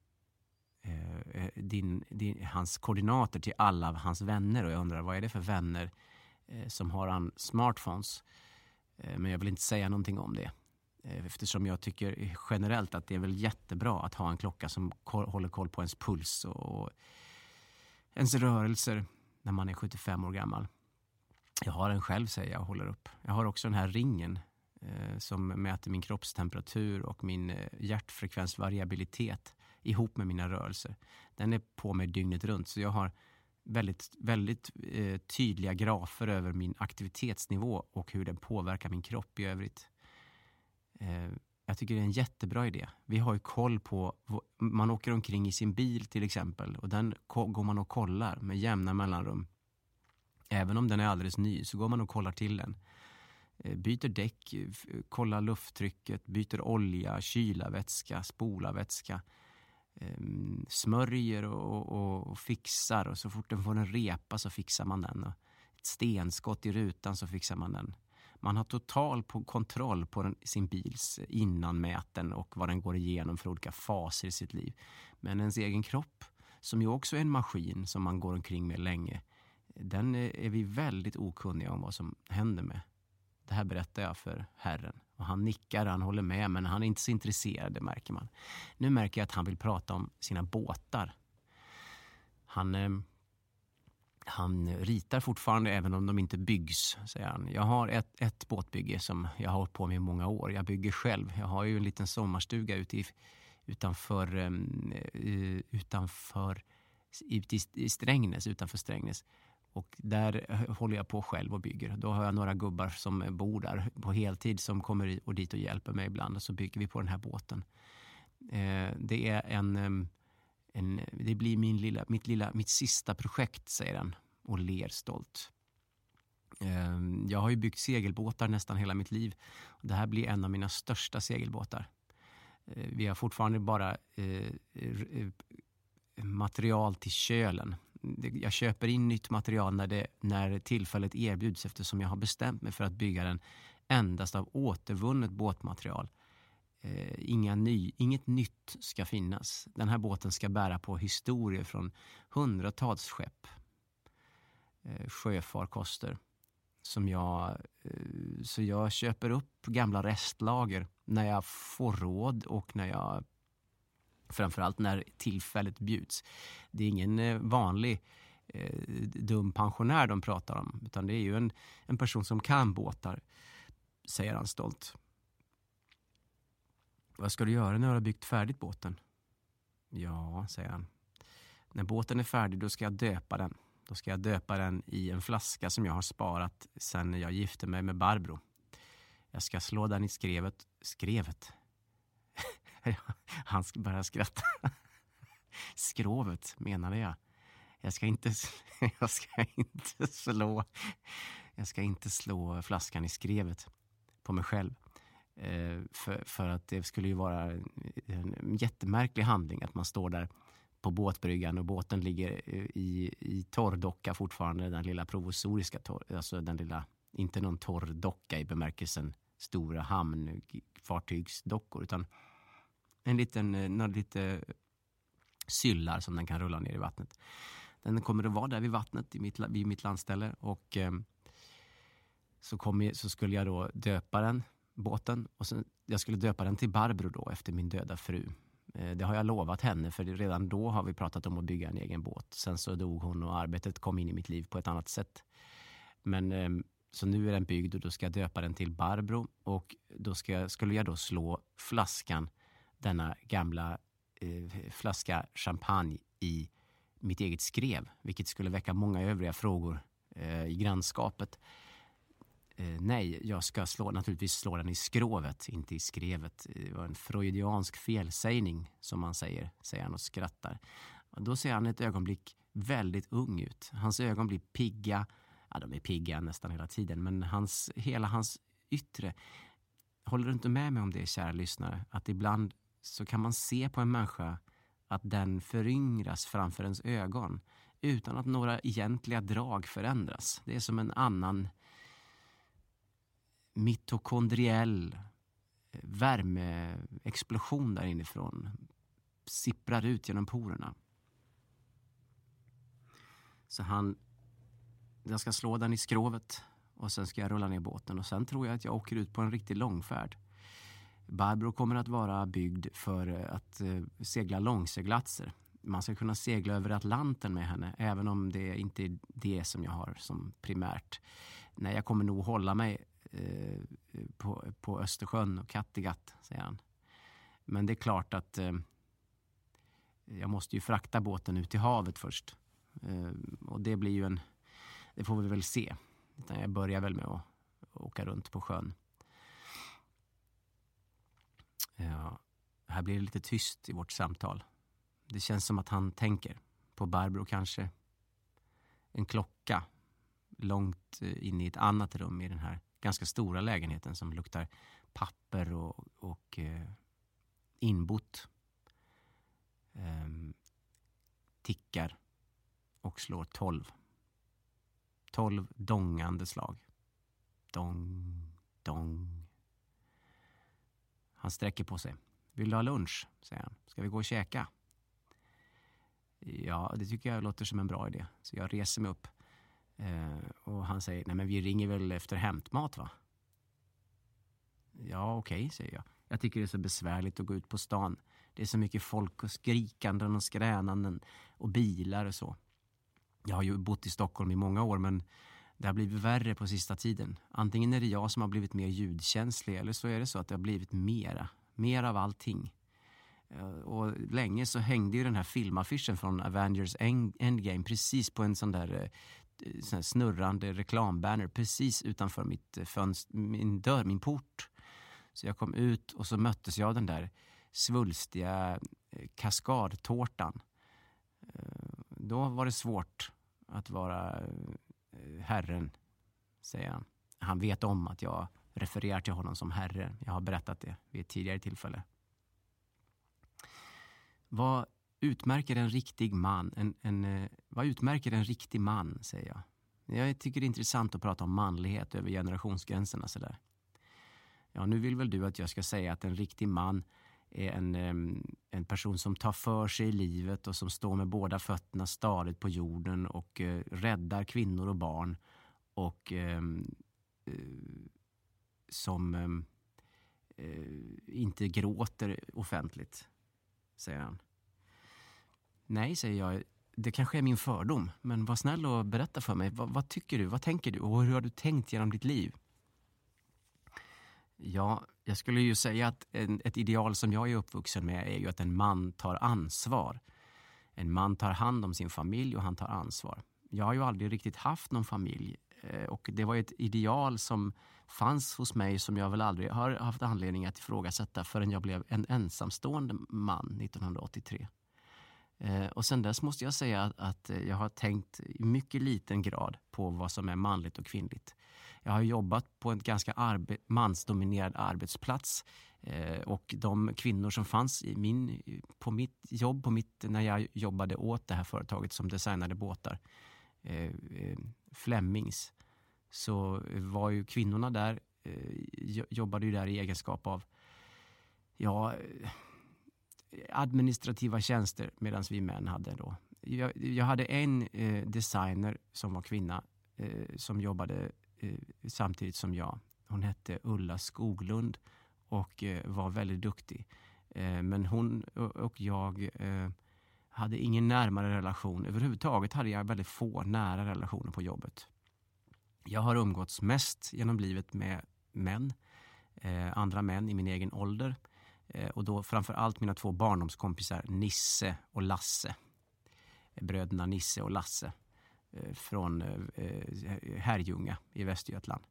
hans koordinater till alla av hans vänner, och jag undrar vad är det för vänner som har smartphones, men jag vill inte säga någonting om det. Eftersom jag tycker generellt att det är väl jättebra att ha en klocka som håller koll på ens puls och ens rörelser när man är 75 år gammal. Jag har en själv, säger jag och håller upp. Jag har också den här ringen som mäter min kroppstemperatur och min hjärtfrekvensvariabilitet ihop med mina rörelser. Den är på mig dygnet runt, så jag har väldigt, väldigt tydliga grafer över min aktivitetsnivå och hur den påverkar min kropp i övrigt. Jag tycker det är en jättebra idé. Vi har ju koll på, man åker omkring i sin bil till exempel, och den går man och kollar med jämna mellanrum. Även om den är alldeles ny så går man och kollar till den. Byter däck, kollar lufttrycket, byter olja, kyla vätska, spola vätska. smörjer och fixar, och så fort den får en repa så fixar man den, och ett stenskott i rutan så fixar man den. Man har total kontroll på sin bils innanmäten och vad den går igenom för olika faser i sitt liv. Men ens egen kropp, som ju också är en maskin som man går omkring med länge, den är vi väldigt okunniga om vad som händer med. Det här berättar jag för Herren. Och han nickar, han håller med, men han är inte så intresserad, det märker man. Nu märker jag att han vill prata om sina båtar. Han ritar fortfarande även om de inte byggs, säger han. Jag har ett båtbygge som jag har hållit på med i många år. Jag bygger själv. Jag har ju en liten sommarstuga utanför Strängnäs, utanför Strängnäs. Och där håller jag på själv och bygger. Då har jag några gubbar som bor där på heltid som kommer och dit och hjälper mig ibland. Och så bygger vi på den här båten. Det är det blir mitt sista projekt, säger han och ler stolt. Jag har ju byggt segelbåtar nästan hela mitt liv. Det här blir en av mina största segelbåtar. Vi har fortfarande bara material till kölen. Jag köper in nytt material när tillfället erbjuds, eftersom jag har bestämt mig för att bygga den endast av återvunnet båtmaterial. Inget nytt ska finnas. Den här båten ska bära på historier från hundratals skepp. Sjöfarkoster. Så jag köper upp gamla restlager när jag får råd och framförallt när tillfället bjuds. Det är ingen vanlig dum pensionär de pratar om, utan det är ju en person som kan båtar, säger han stolt. Vad ska du göra när du har byggt färdigt båten? Ja, säger han. När båten är färdig, då ska jag döpa den. Då ska jag döpa den i en flaska som jag har sparat sedan jag gifte mig med Barbro. Jag ska slå den i skrevet. Skrevet? Han börjar skratta. Skrovet menade jag. Jag ska inte slå flaskan i skrevet på mig själv. För att det skulle ju vara en jättemärklig handling att man står där på båtbryggan och båten ligger i torrdocka fortfarande, den lilla provisoriska alltså den lilla, inte någon torrdocka i bemärkelsen stora hamnfartygsdockor, utan lite syllar som den kan rulla ner i vattnet. Den kommer att vara där vid vattnet vid mitt landställe, och så skulle jag då döpa den båten, och jag skulle döpa den till Barbro då efter min döda fru. Det har jag lovat henne, för redan då har vi pratat om att bygga en egen båt. Sen så dog hon och arbetet kom in i mitt liv på ett annat sätt. Men så nu är den byggd och då ska jag döpa den till Barbro, och då skulle jag då slå flaskan, denna gamla flaska champagne, i mitt eget skrev, vilket skulle väcka många övriga frågor i grannskapet. Nej, jag ska naturligtvis slå den i skrovet, inte i skrevet. Det var en freudiansk felsägning, som man säger han och skrattar. Och då ser han ett ögonblick väldigt ung ut. Hans ögon blir pigga. Ja, de är pigga nästan hela tiden, men hela hans yttre. Håller du inte med mig om det, kära lyssnare? Att ibland så kan man se på en människa att den föryngras framför ens ögon utan att några egentliga drag förändras. Det är som en annan mitokondriell värmeexplosion där inifrån sipprar ut genom porerna. Så jag ska slå den i skrovet, och sen ska jag rulla ner båten, och sen tror jag att jag åker ut på en riktig långfärd. Barbro kommer att vara byggd för att segla långseglatser. Man ska kunna segla över Atlanten med henne, även om det inte är det som jag har som primärt. Nej, jag kommer nog hålla mig på Östersjön och Kattegatt, säger han. Men det är klart att jag måste ju frakta båten ut till havet först. Och det blir ju det får vi väl se. Utan jag börjar väl med att åka runt på sjön. Ja, här blir det lite tyst i vårt samtal. Det känns som att han tänker på Barbro, kanske. En klocka långt in i ett annat rum i den här ganska stora lägenheten som luktar papper och inbott. tickar och slår 12. 12 dångande slag. Dong, dong. Han sträcker på sig. Vill du ha lunch, säger han. Ska vi gå och käka? Ja, det tycker jag låter som en bra idé. Så jag reser mig upp. Och han säger, nej men vi ringer väl efter hämtmat, va? Ja, okej, säger jag. Jag tycker det är så besvärligt att gå ut på stan. Det är så mycket folk och skrikanden och skränanden och bilar och så. Jag har ju bott i Stockholm i många år, men det har blivit värre på sista tiden. Antingen är det jag som har blivit mer ljudkänslig, eller så är det så att det har blivit mer av allting. Och länge så hängde ju den här filmaffischen från Avengers Endgame precis på en sån där snurrande reklambanner precis utanför mitt fönster, min dörr, min port. Så jag kom ut och så möttes jag av den där svulstiga kaskadtårtan. Då var det svårt att vara herren, säger han. Han vet om att jag refererar till honom som herre. Jag har berättat det vid ett tidigare tillfälle. Vad utmärker en riktig man? Vad utmärker en riktig man, säger jag. Jag tycker det är intressant att prata om manlighet över generationsgränserna sådär. Ja, nu vill väl du att jag ska säga att en riktig man är en person som tar för sig i livet och som står med båda fötterna stadigt på jorden och räddar kvinnor och barn och som inte gråter offentligt, säger han. Nej, säger jag. Det kanske är min fördom, men var snäll och berätta för mig. Vad tycker du? Vad tänker du? Och hur har du tänkt genom ditt liv? Ja, jag skulle ju säga att ett ideal som jag är uppvuxen med är ju att en man tar ansvar. En man tar hand om sin familj och han tar ansvar. Jag har ju aldrig riktigt haft någon familj och det var ett ideal som fanns hos mig som jag väl aldrig har haft anledning att ifrågasätta förrän jag blev en ensamstående man 1983. Och sen dess måste jag säga att jag har tänkt i mycket liten grad på vad som är manligt och kvinnligt. Jag har jobbat på en ganska mansdominerad arbetsplats och de kvinnor som fanns på mitt jobb när jag jobbade åt det här företaget som designade båtar, Flemings, så var ju kvinnorna där, jobbade ju där i egenskap av administrativa tjänster, medan vi män hade då. Jag hade en designer som var kvinna som jobbade samtidigt som jag. Hon hette Ulla Skoglund och var väldigt duktig. Men hon och jag hade ingen närmare relation. Överhuvudtaget hade jag väldigt få nära relationer på jobbet. Jag har umgåtts mest genom livet med män, andra män i min egen ålder. Och då framförallt mina 2 barndomskompisar Nisse och Lasse. Bröderna Nisse och Lasse från Herrljunga i Västergötland.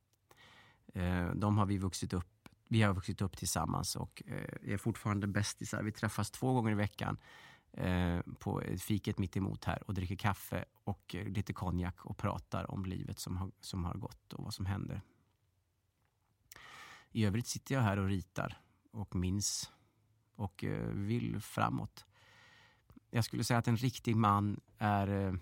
Vi har vuxit upp tillsammans och är fortfarande bästisar. Vi träffas 2 gånger i veckan på fiket mitt emot här och dricker kaffe och lite konjak och pratar om livet som har gått och vad som händer. I övrigt sitter jag här och ritar och minns och vill framåt. Jag skulle säga att en riktig man är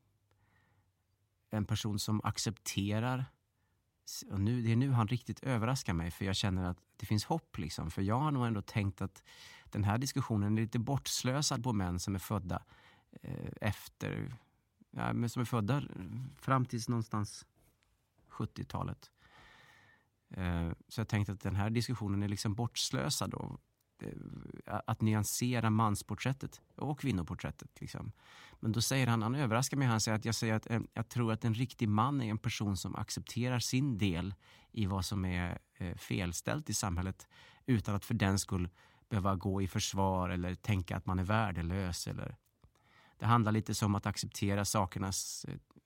en person som accepterar, och det är nu han riktigt överraskar mig, för jag känner att det finns hopp liksom. För jag har nog ändå tänkt att den här diskussionen är lite bortslösad på män som är födda men som är födda fram tills någonstans 70-talet. Så jag tänkte att den här diskussionen är liksom bortslösad då. Att nyansera mansporträttet och kvinnoporträttet liksom. Men då säger han överraskar mig, han säger att jag tror att en riktig man är en person som accepterar sin del i vad som är felställt i samhället utan att för den skull behöva gå i försvar eller tänka att man är värdelös. Eller det handlar lite som att acceptera sakernas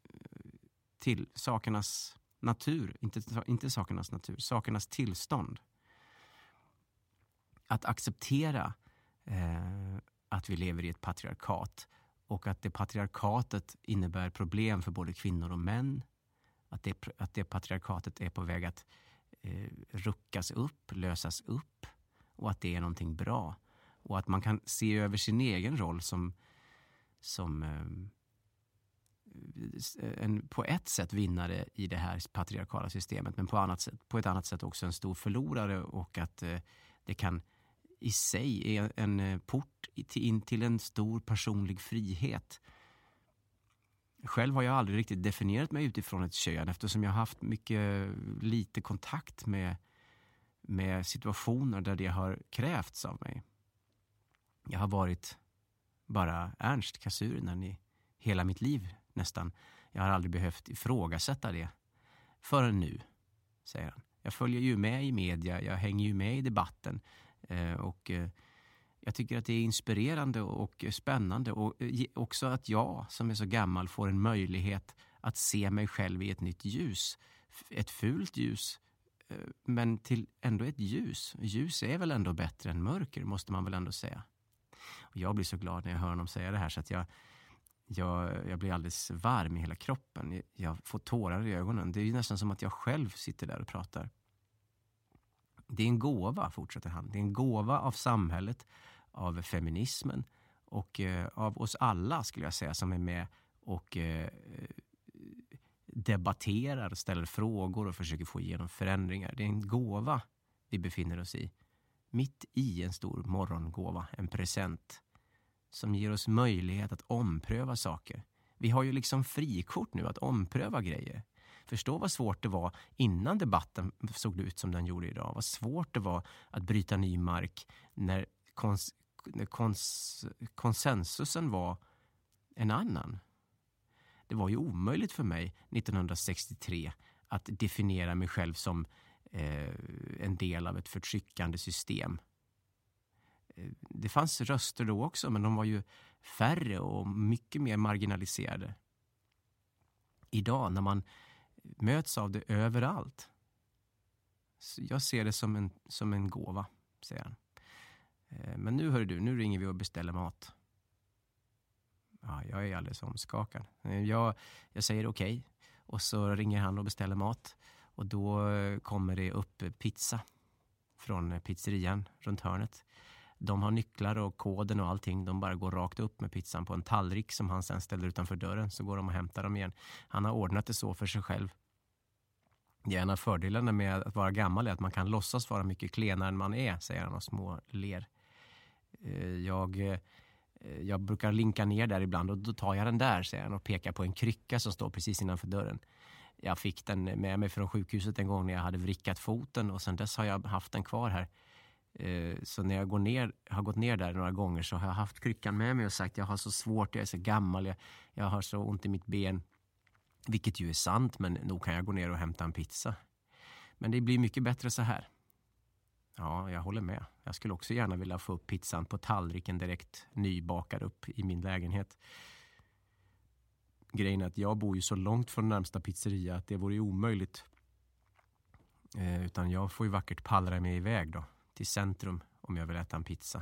natur, inte sakernas natur, sakernas tillstånd. Att acceptera att vi lever i ett patriarkat och att det patriarkatet innebär problem för både kvinnor och män. Att det patriarkatet är på väg att ruckas upp, lösas upp och att det är någonting bra. Och att man kan se över sin egen roll som på ett sätt vinnare i det här patriarkala systemet, men på ett annat sätt också en stor förlorare, och att det kan i sig är en port in till en stor personlig frihet. Själv har jag aldrig riktigt definierat mig utifrån ett kön, eftersom jag har haft mycket lite kontakt med situationer där det har krävts av mig. Jag har varit bara Ernst Kasuren i hela mitt liv nästan. Jag har aldrig behövt ifrågasätta det förrän nu, säger han. Jag följer ju med i media, jag hänger ju med i debatten, och jag tycker att det är inspirerande och spännande, och också att jag som är så gammal får en möjlighet att se mig själv i ett nytt ljus. Ett fult ljus, men till ändå ett ljus. Ljus är väl ändå bättre än mörker, måste man väl ändå säga. Och jag blir så glad när jag hör honom säga det här, så att jag blir alldeles varm i hela kroppen. Jag får tårar i ögonen. Det är ju nästan som att jag själv sitter där och pratar. Det är en gåva, fortsätter han. Det är en gåva av samhället, av feminismen och av oss alla, skulle jag säga, som är med och debatterar, ställer frågor och försöker få igenom förändringar. Det är en gåva vi befinner oss i. Mitt i en stor morgongåva, en present som ger oss möjlighet att ompröva saker. Vi har ju liksom frikort nu att ompröva grejer. Förstå vad svårt det var innan debatten såg ut som den gjorde idag. Vad svårt det var att bryta ny mark när konsensusen var en annan. Det var ju omöjligt för mig 1963 att definiera mig själv som en del av ett förtryckande system. Det fanns röster då också, men de var ju färre och mycket mer marginaliserade. Idag när man möts av det överallt, så jag ser det som en gåva, säger han. Men nu hör du, nu ringer vi och beställer mat. Ja, jag är alldeles omskakad. Jag säger okej. Och så ringer han och beställer mat. Och då kommer det upp pizza från pizzerian runt hörnet. De har nycklar och koden och allting. De bara går rakt upp med pizzan på en tallrik som han sen ställer utanför dörren. Så går de och hämtar dem igen. Han har ordnat det så för sig själv. Det är en av fördelarna med att vara gammal är att man kan låtsas vara mycket klenare än man är, säger han och små ler. Jag brukar linka ner där ibland och då tar jag den där, säger han och pekar på en krycka som står precis innanför dörren. Jag fick den med mig från sjukhuset en gång när jag hade vrickat foten och sen dess har jag haft den kvar här. Så när jag har gått ner där några gånger så har jag haft kryckan med mig och sagt jag har så svårt, jag är så gammal, jag har så ont i mitt ben. Vilket ju är sant, men nog kan jag gå ner och hämta en pizza. Men det blir mycket bättre så här. Ja, jag håller med. Jag skulle också gärna vilja få upp pizzan på tallriken direkt nybakad upp i min lägenhet. Grejen är att jag bor ju så långt från närmsta pizzeria att det vore ju omöjligt. Utan jag får ju vackert pallra mig iväg då till centrum om jag vill äta en pizza.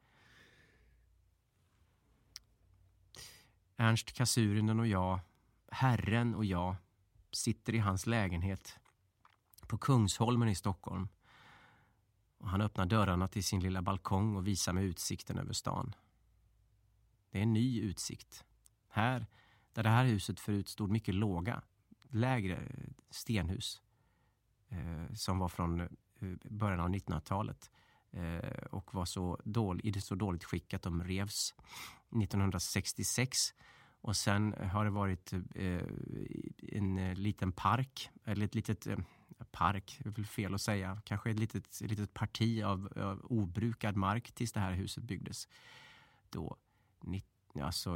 Ernst Kasuren och jag, Herren och jag, sitter i hans lägenhet på Kungsholmen i Stockholm. Och han öppnar dörrarna till sin lilla balkong och visar mig utsikten över stan. Det är en ny utsikt. Här, där det här huset förut stod mycket lägre stenhus som var från början av 1900-talet och var i så dåligt skick att de revs 1966. Och sen har det varit en liten park, eller ett litet park, det är väl fel att säga, kanske ett litet parti av obrukad mark tills det här huset byggdes. Då, alltså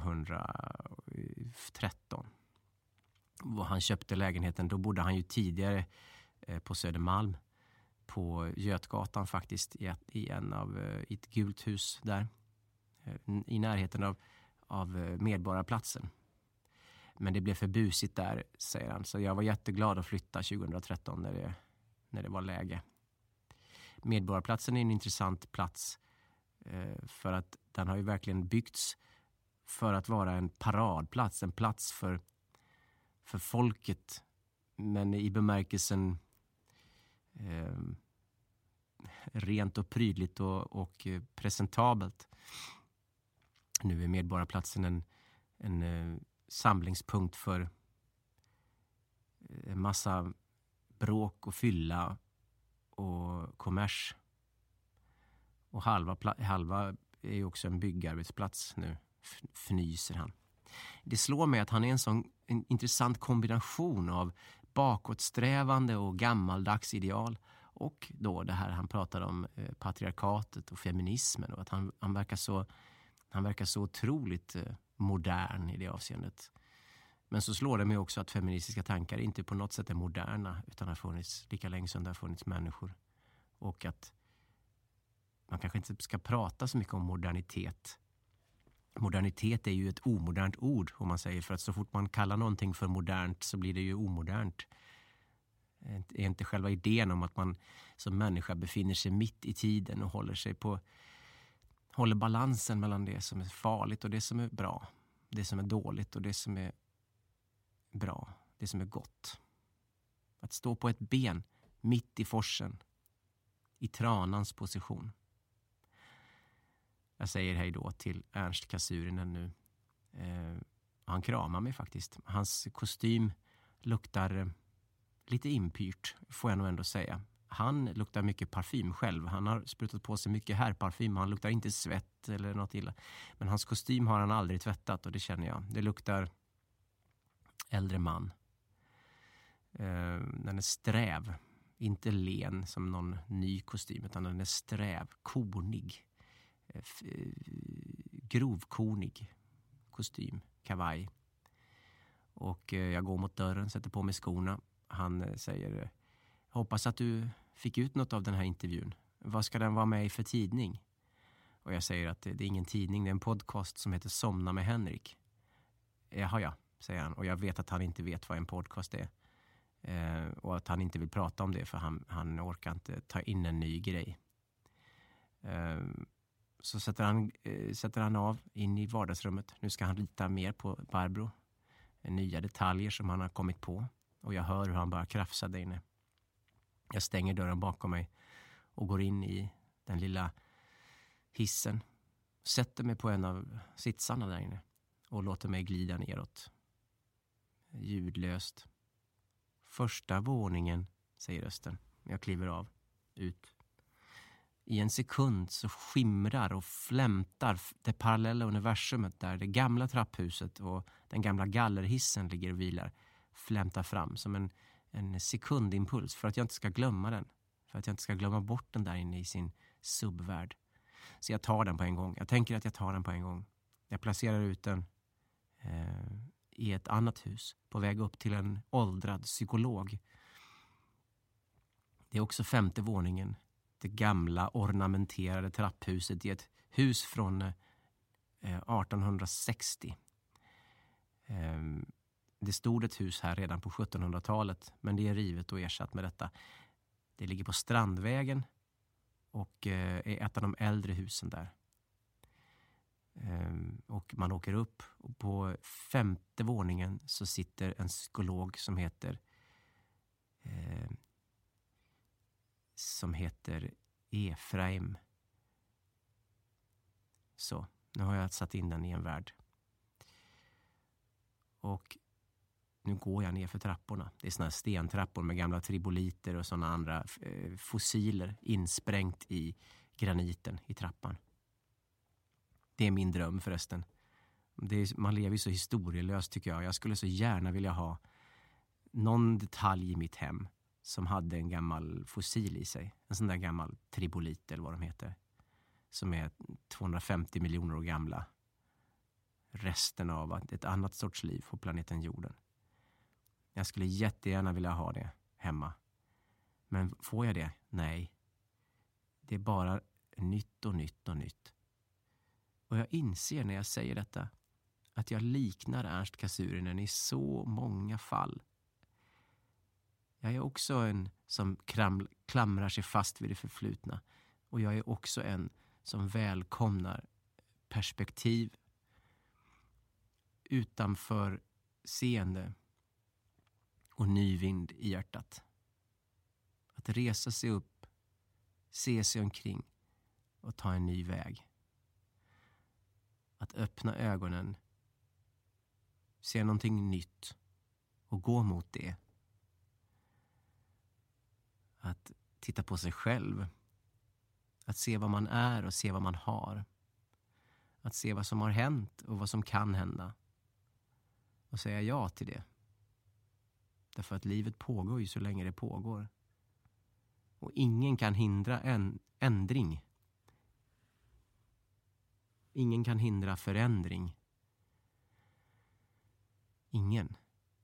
2013. Och han köpte lägenheten, då bodde han ju tidigare på Södermalm, på Götgatan faktiskt, i ett gult hus där, i närheten av Medborgarplatsen. Men det blev för busigt där, säger han. Så jag var jätteglad att flytta 2013 när det var läge. Medborgarplatsen är en intressant plats för att den har ju verkligen byggts för att vara en paradplats. En plats för folket, men i bemärkelsen rent och prydligt och presentabelt. Nu är Medborgarplatsen en samlingspunkt för en massa bråk och fylla och kommers. Och halva är ju också en byggarbetsplats nu, fnyser han. Det slår mig att han är en intressant kombination av bakåtsträvande och gammaldags ideal och då det här han pratar om patriarkatet och feminismen och att han verkar så otroligt modern i det avseendet. Men så slår det mig också att feministiska tankar inte på något sätt är moderna utan har funnits lika länge som det har funnits människor. Och att man kanske inte ska prata så mycket om modernitet. Modernitet är ju ett omodernt ord om man säger, för att så fort man kallar någonting för modernt så blir det ju omodernt. Det är inte själva idén om att man som människa befinner sig mitt i tiden och håller balansen mellan det som är farligt och det som är bra. Det som är dåligt och det som är bra. Det som är gott. Att stå på ett ben mitt i forsen. I tranans position. Jag säger hej då till Ernst Kasurinen nu. Han kramar mig faktiskt. Hans kostym luktar lite impyrt, får jag nog ändå säga. Han luktar mycket parfym själv. Han har sprutat på sig mycket herrparfym. Han luktar inte svett eller något illa. Men hans kostym har han aldrig tvättat och det känner jag. Det luktar äldre man. Den är sträv. Inte len som någon ny kostym utan den är sträv, kornig. Grovkornig kostym, kavaj. Och jag går mot dörren, sätter på mig skorna. Han säger, hoppas att du fick ut något av den här intervjun. Vad ska den vara med i för tidning? Och jag säger att det är ingen tidning, det är en podcast som heter Somna med Henrik. Jaha ja, säger han. Och jag vet att han inte vet vad en podcast är. Och att han inte vill prata om det för han orkar inte ta in en ny grej. Så sätter han av in i vardagsrummet. Nu ska han lita mer på Barbro. Nya detaljer som han har kommit på. Och jag hör hur han bara krafsar där inne. Jag stänger dörren bakom mig och går in i den lilla hissen. Sätter mig på en av sitsarna där inne och låter mig glida neråt. Ljudlöst. Första våningen, säger rösten. Jag kliver av, ut. I en sekund så skimrar och flämtar det parallella universumet där det gamla trapphuset och den gamla gallerhissen ligger och vilar. Flämtar fram som en sekundimpuls för att jag inte ska glömma den. För att jag inte ska glömma bort den där inne i sin subvärld. Så jag tar den på en gång. Jag tänker att jag tar den på en gång. Jag placerar ut den i ett annat hus på väg upp till en åldrad psykolog. Det är också 5:e våningen. Det gamla ornamenterade trapphuset i ett hus från 1860. Det stod ett hus här redan på 1700-talet, men det är rivet och ersatt med detta. Det ligger på Strandvägen och är ett av de äldre husen där. Och man åker upp och på 5:e våningen så sitter en psykolog som heter Efraim. Så, nu har jag satt in den i en värld. Och nu går jag ner för trapporna. Det är såna här stentrappor med gamla triboliter och såna andra fossiler insprängt i graniten i trappan. Det är min dröm förresten. Man lever ju så historielöst tycker jag. Jag skulle så gärna vilja ha någon detalj i mitt hem som hade en gammal fossil i sig. En sån där gammal tribolit eller vad de heter. Som är 250 miljoner år gamla. Resten av ett annat sorts liv på planeten jorden. Jag skulle jättegärna vilja ha det hemma. Men får jag det? Nej. Det är bara nytt och nytt och nytt. Och jag inser när jag säger detta att jag liknar Ernst Kasurinen i så många fall. Jag är också en som klamrar sig fast vid det förflutna. Och jag är också en som välkomnar perspektiv utanför seende och ny vind i hjärtat. Att resa sig upp, se sig omkring och ta en ny väg. Att öppna ögonen, se någonting nytt och gå mot det. Att titta på sig själv. Att se vad man är och se vad man har. Att se vad som har hänt och vad som kan hända. Och säga ja till det. Därför att livet pågår ju så länge det pågår. Och ingen kan hindra en ändring. Ingen kan hindra förändring. Ingen.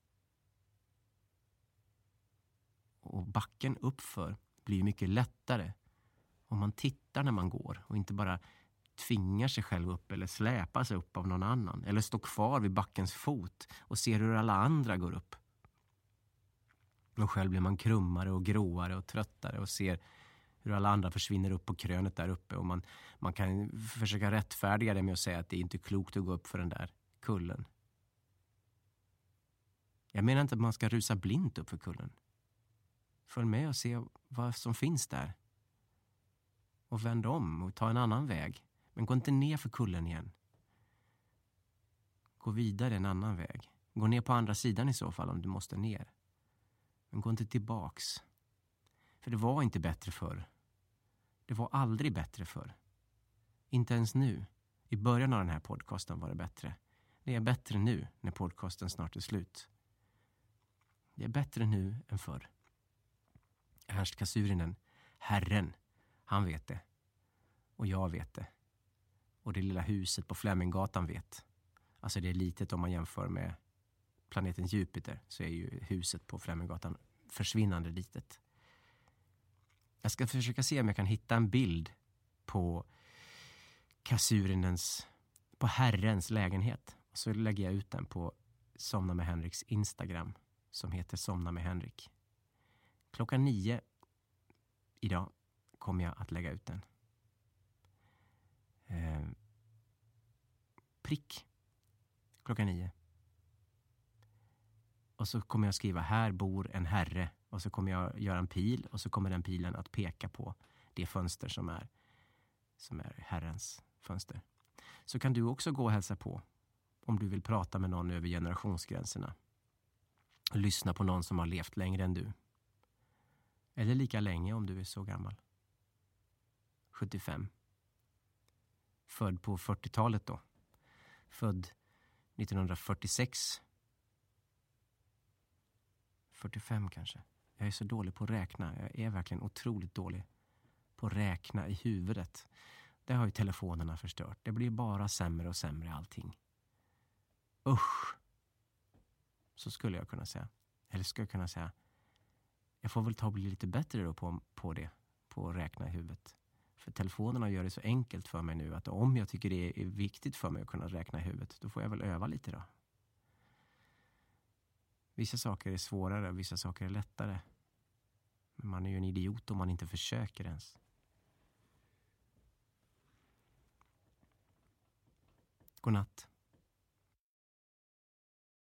Och backen uppför blir mycket lättare om man tittar när man går och inte bara tvingar sig själv upp eller släpar sig upp av någon annan eller står kvar vid backens fot och ser hur alla andra går upp. Och själv blir man krummare och gråare och tröttare och ser hur alla andra försvinner upp på krönet där uppe och man kan försöka rättfärdiga det med att säga att det är inte klokt att gå upp för den där kullen. Jag menar inte att man ska rusa blint upp för kullen. Följ med och se vad som finns där. Och vänd om och ta en annan väg. Men gå inte ner för kullen igen. Gå vidare en annan väg. Gå ner på andra sidan i så fall om du måste ner. Men gå inte tillbaks. För det var inte bättre förr. Det var aldrig bättre förr. Inte ens nu. I början av den här podcasten var det bättre. Det är bättre nu när podcasten snart är slut. Det är bättre nu än förr. Ernst Kasurinen, Herren, han vet det. Och jag vet det. Och det lilla huset på Fleminggatan vet. Alltså det är litet om man jämför med planeten Jupiter, så är ju huset på Fleminggatan försvinnande litet. Jag ska försöka se om jag kan hitta en bild på Kasurinens, på Herrens lägenhet. Och så lägger jag ut den på Somna med Henriks Instagram som heter Somna med Henrik. 9:00 idag kommer jag att lägga ut den. Prick. 9:00. Och så kommer jag skriva här bor en herre. Och så kommer jag göra en pil. Och så kommer den pilen att peka på det fönster som är Herrens fönster. Så kan du också gå och hälsa på. Om du vill prata med någon över generationsgränserna. Och lyssna på någon som har levt längre än du. Eller lika länge om du är så gammal. 75. Född på 40-talet då. Född 1946. 45 kanske. Jag är så dålig på att räkna. Jag är verkligen otroligt dålig på att räkna i huvudet. Det har ju telefonerna förstört. Det blir bara sämre och sämre allting. Usch. Så skulle jag kunna säga. Eller skulle jag kunna säga. Jag får väl ta och bli lite bättre då på det. På att räkna i huvudet. För telefonerna gör det så enkelt för mig nu att om jag tycker det är viktigt för mig att kunna räkna i huvudet, då får jag väl öva lite då. Vissa saker är svårare, vissa saker är lättare. Men man är ju en idiot om man inte försöker ens. God natt.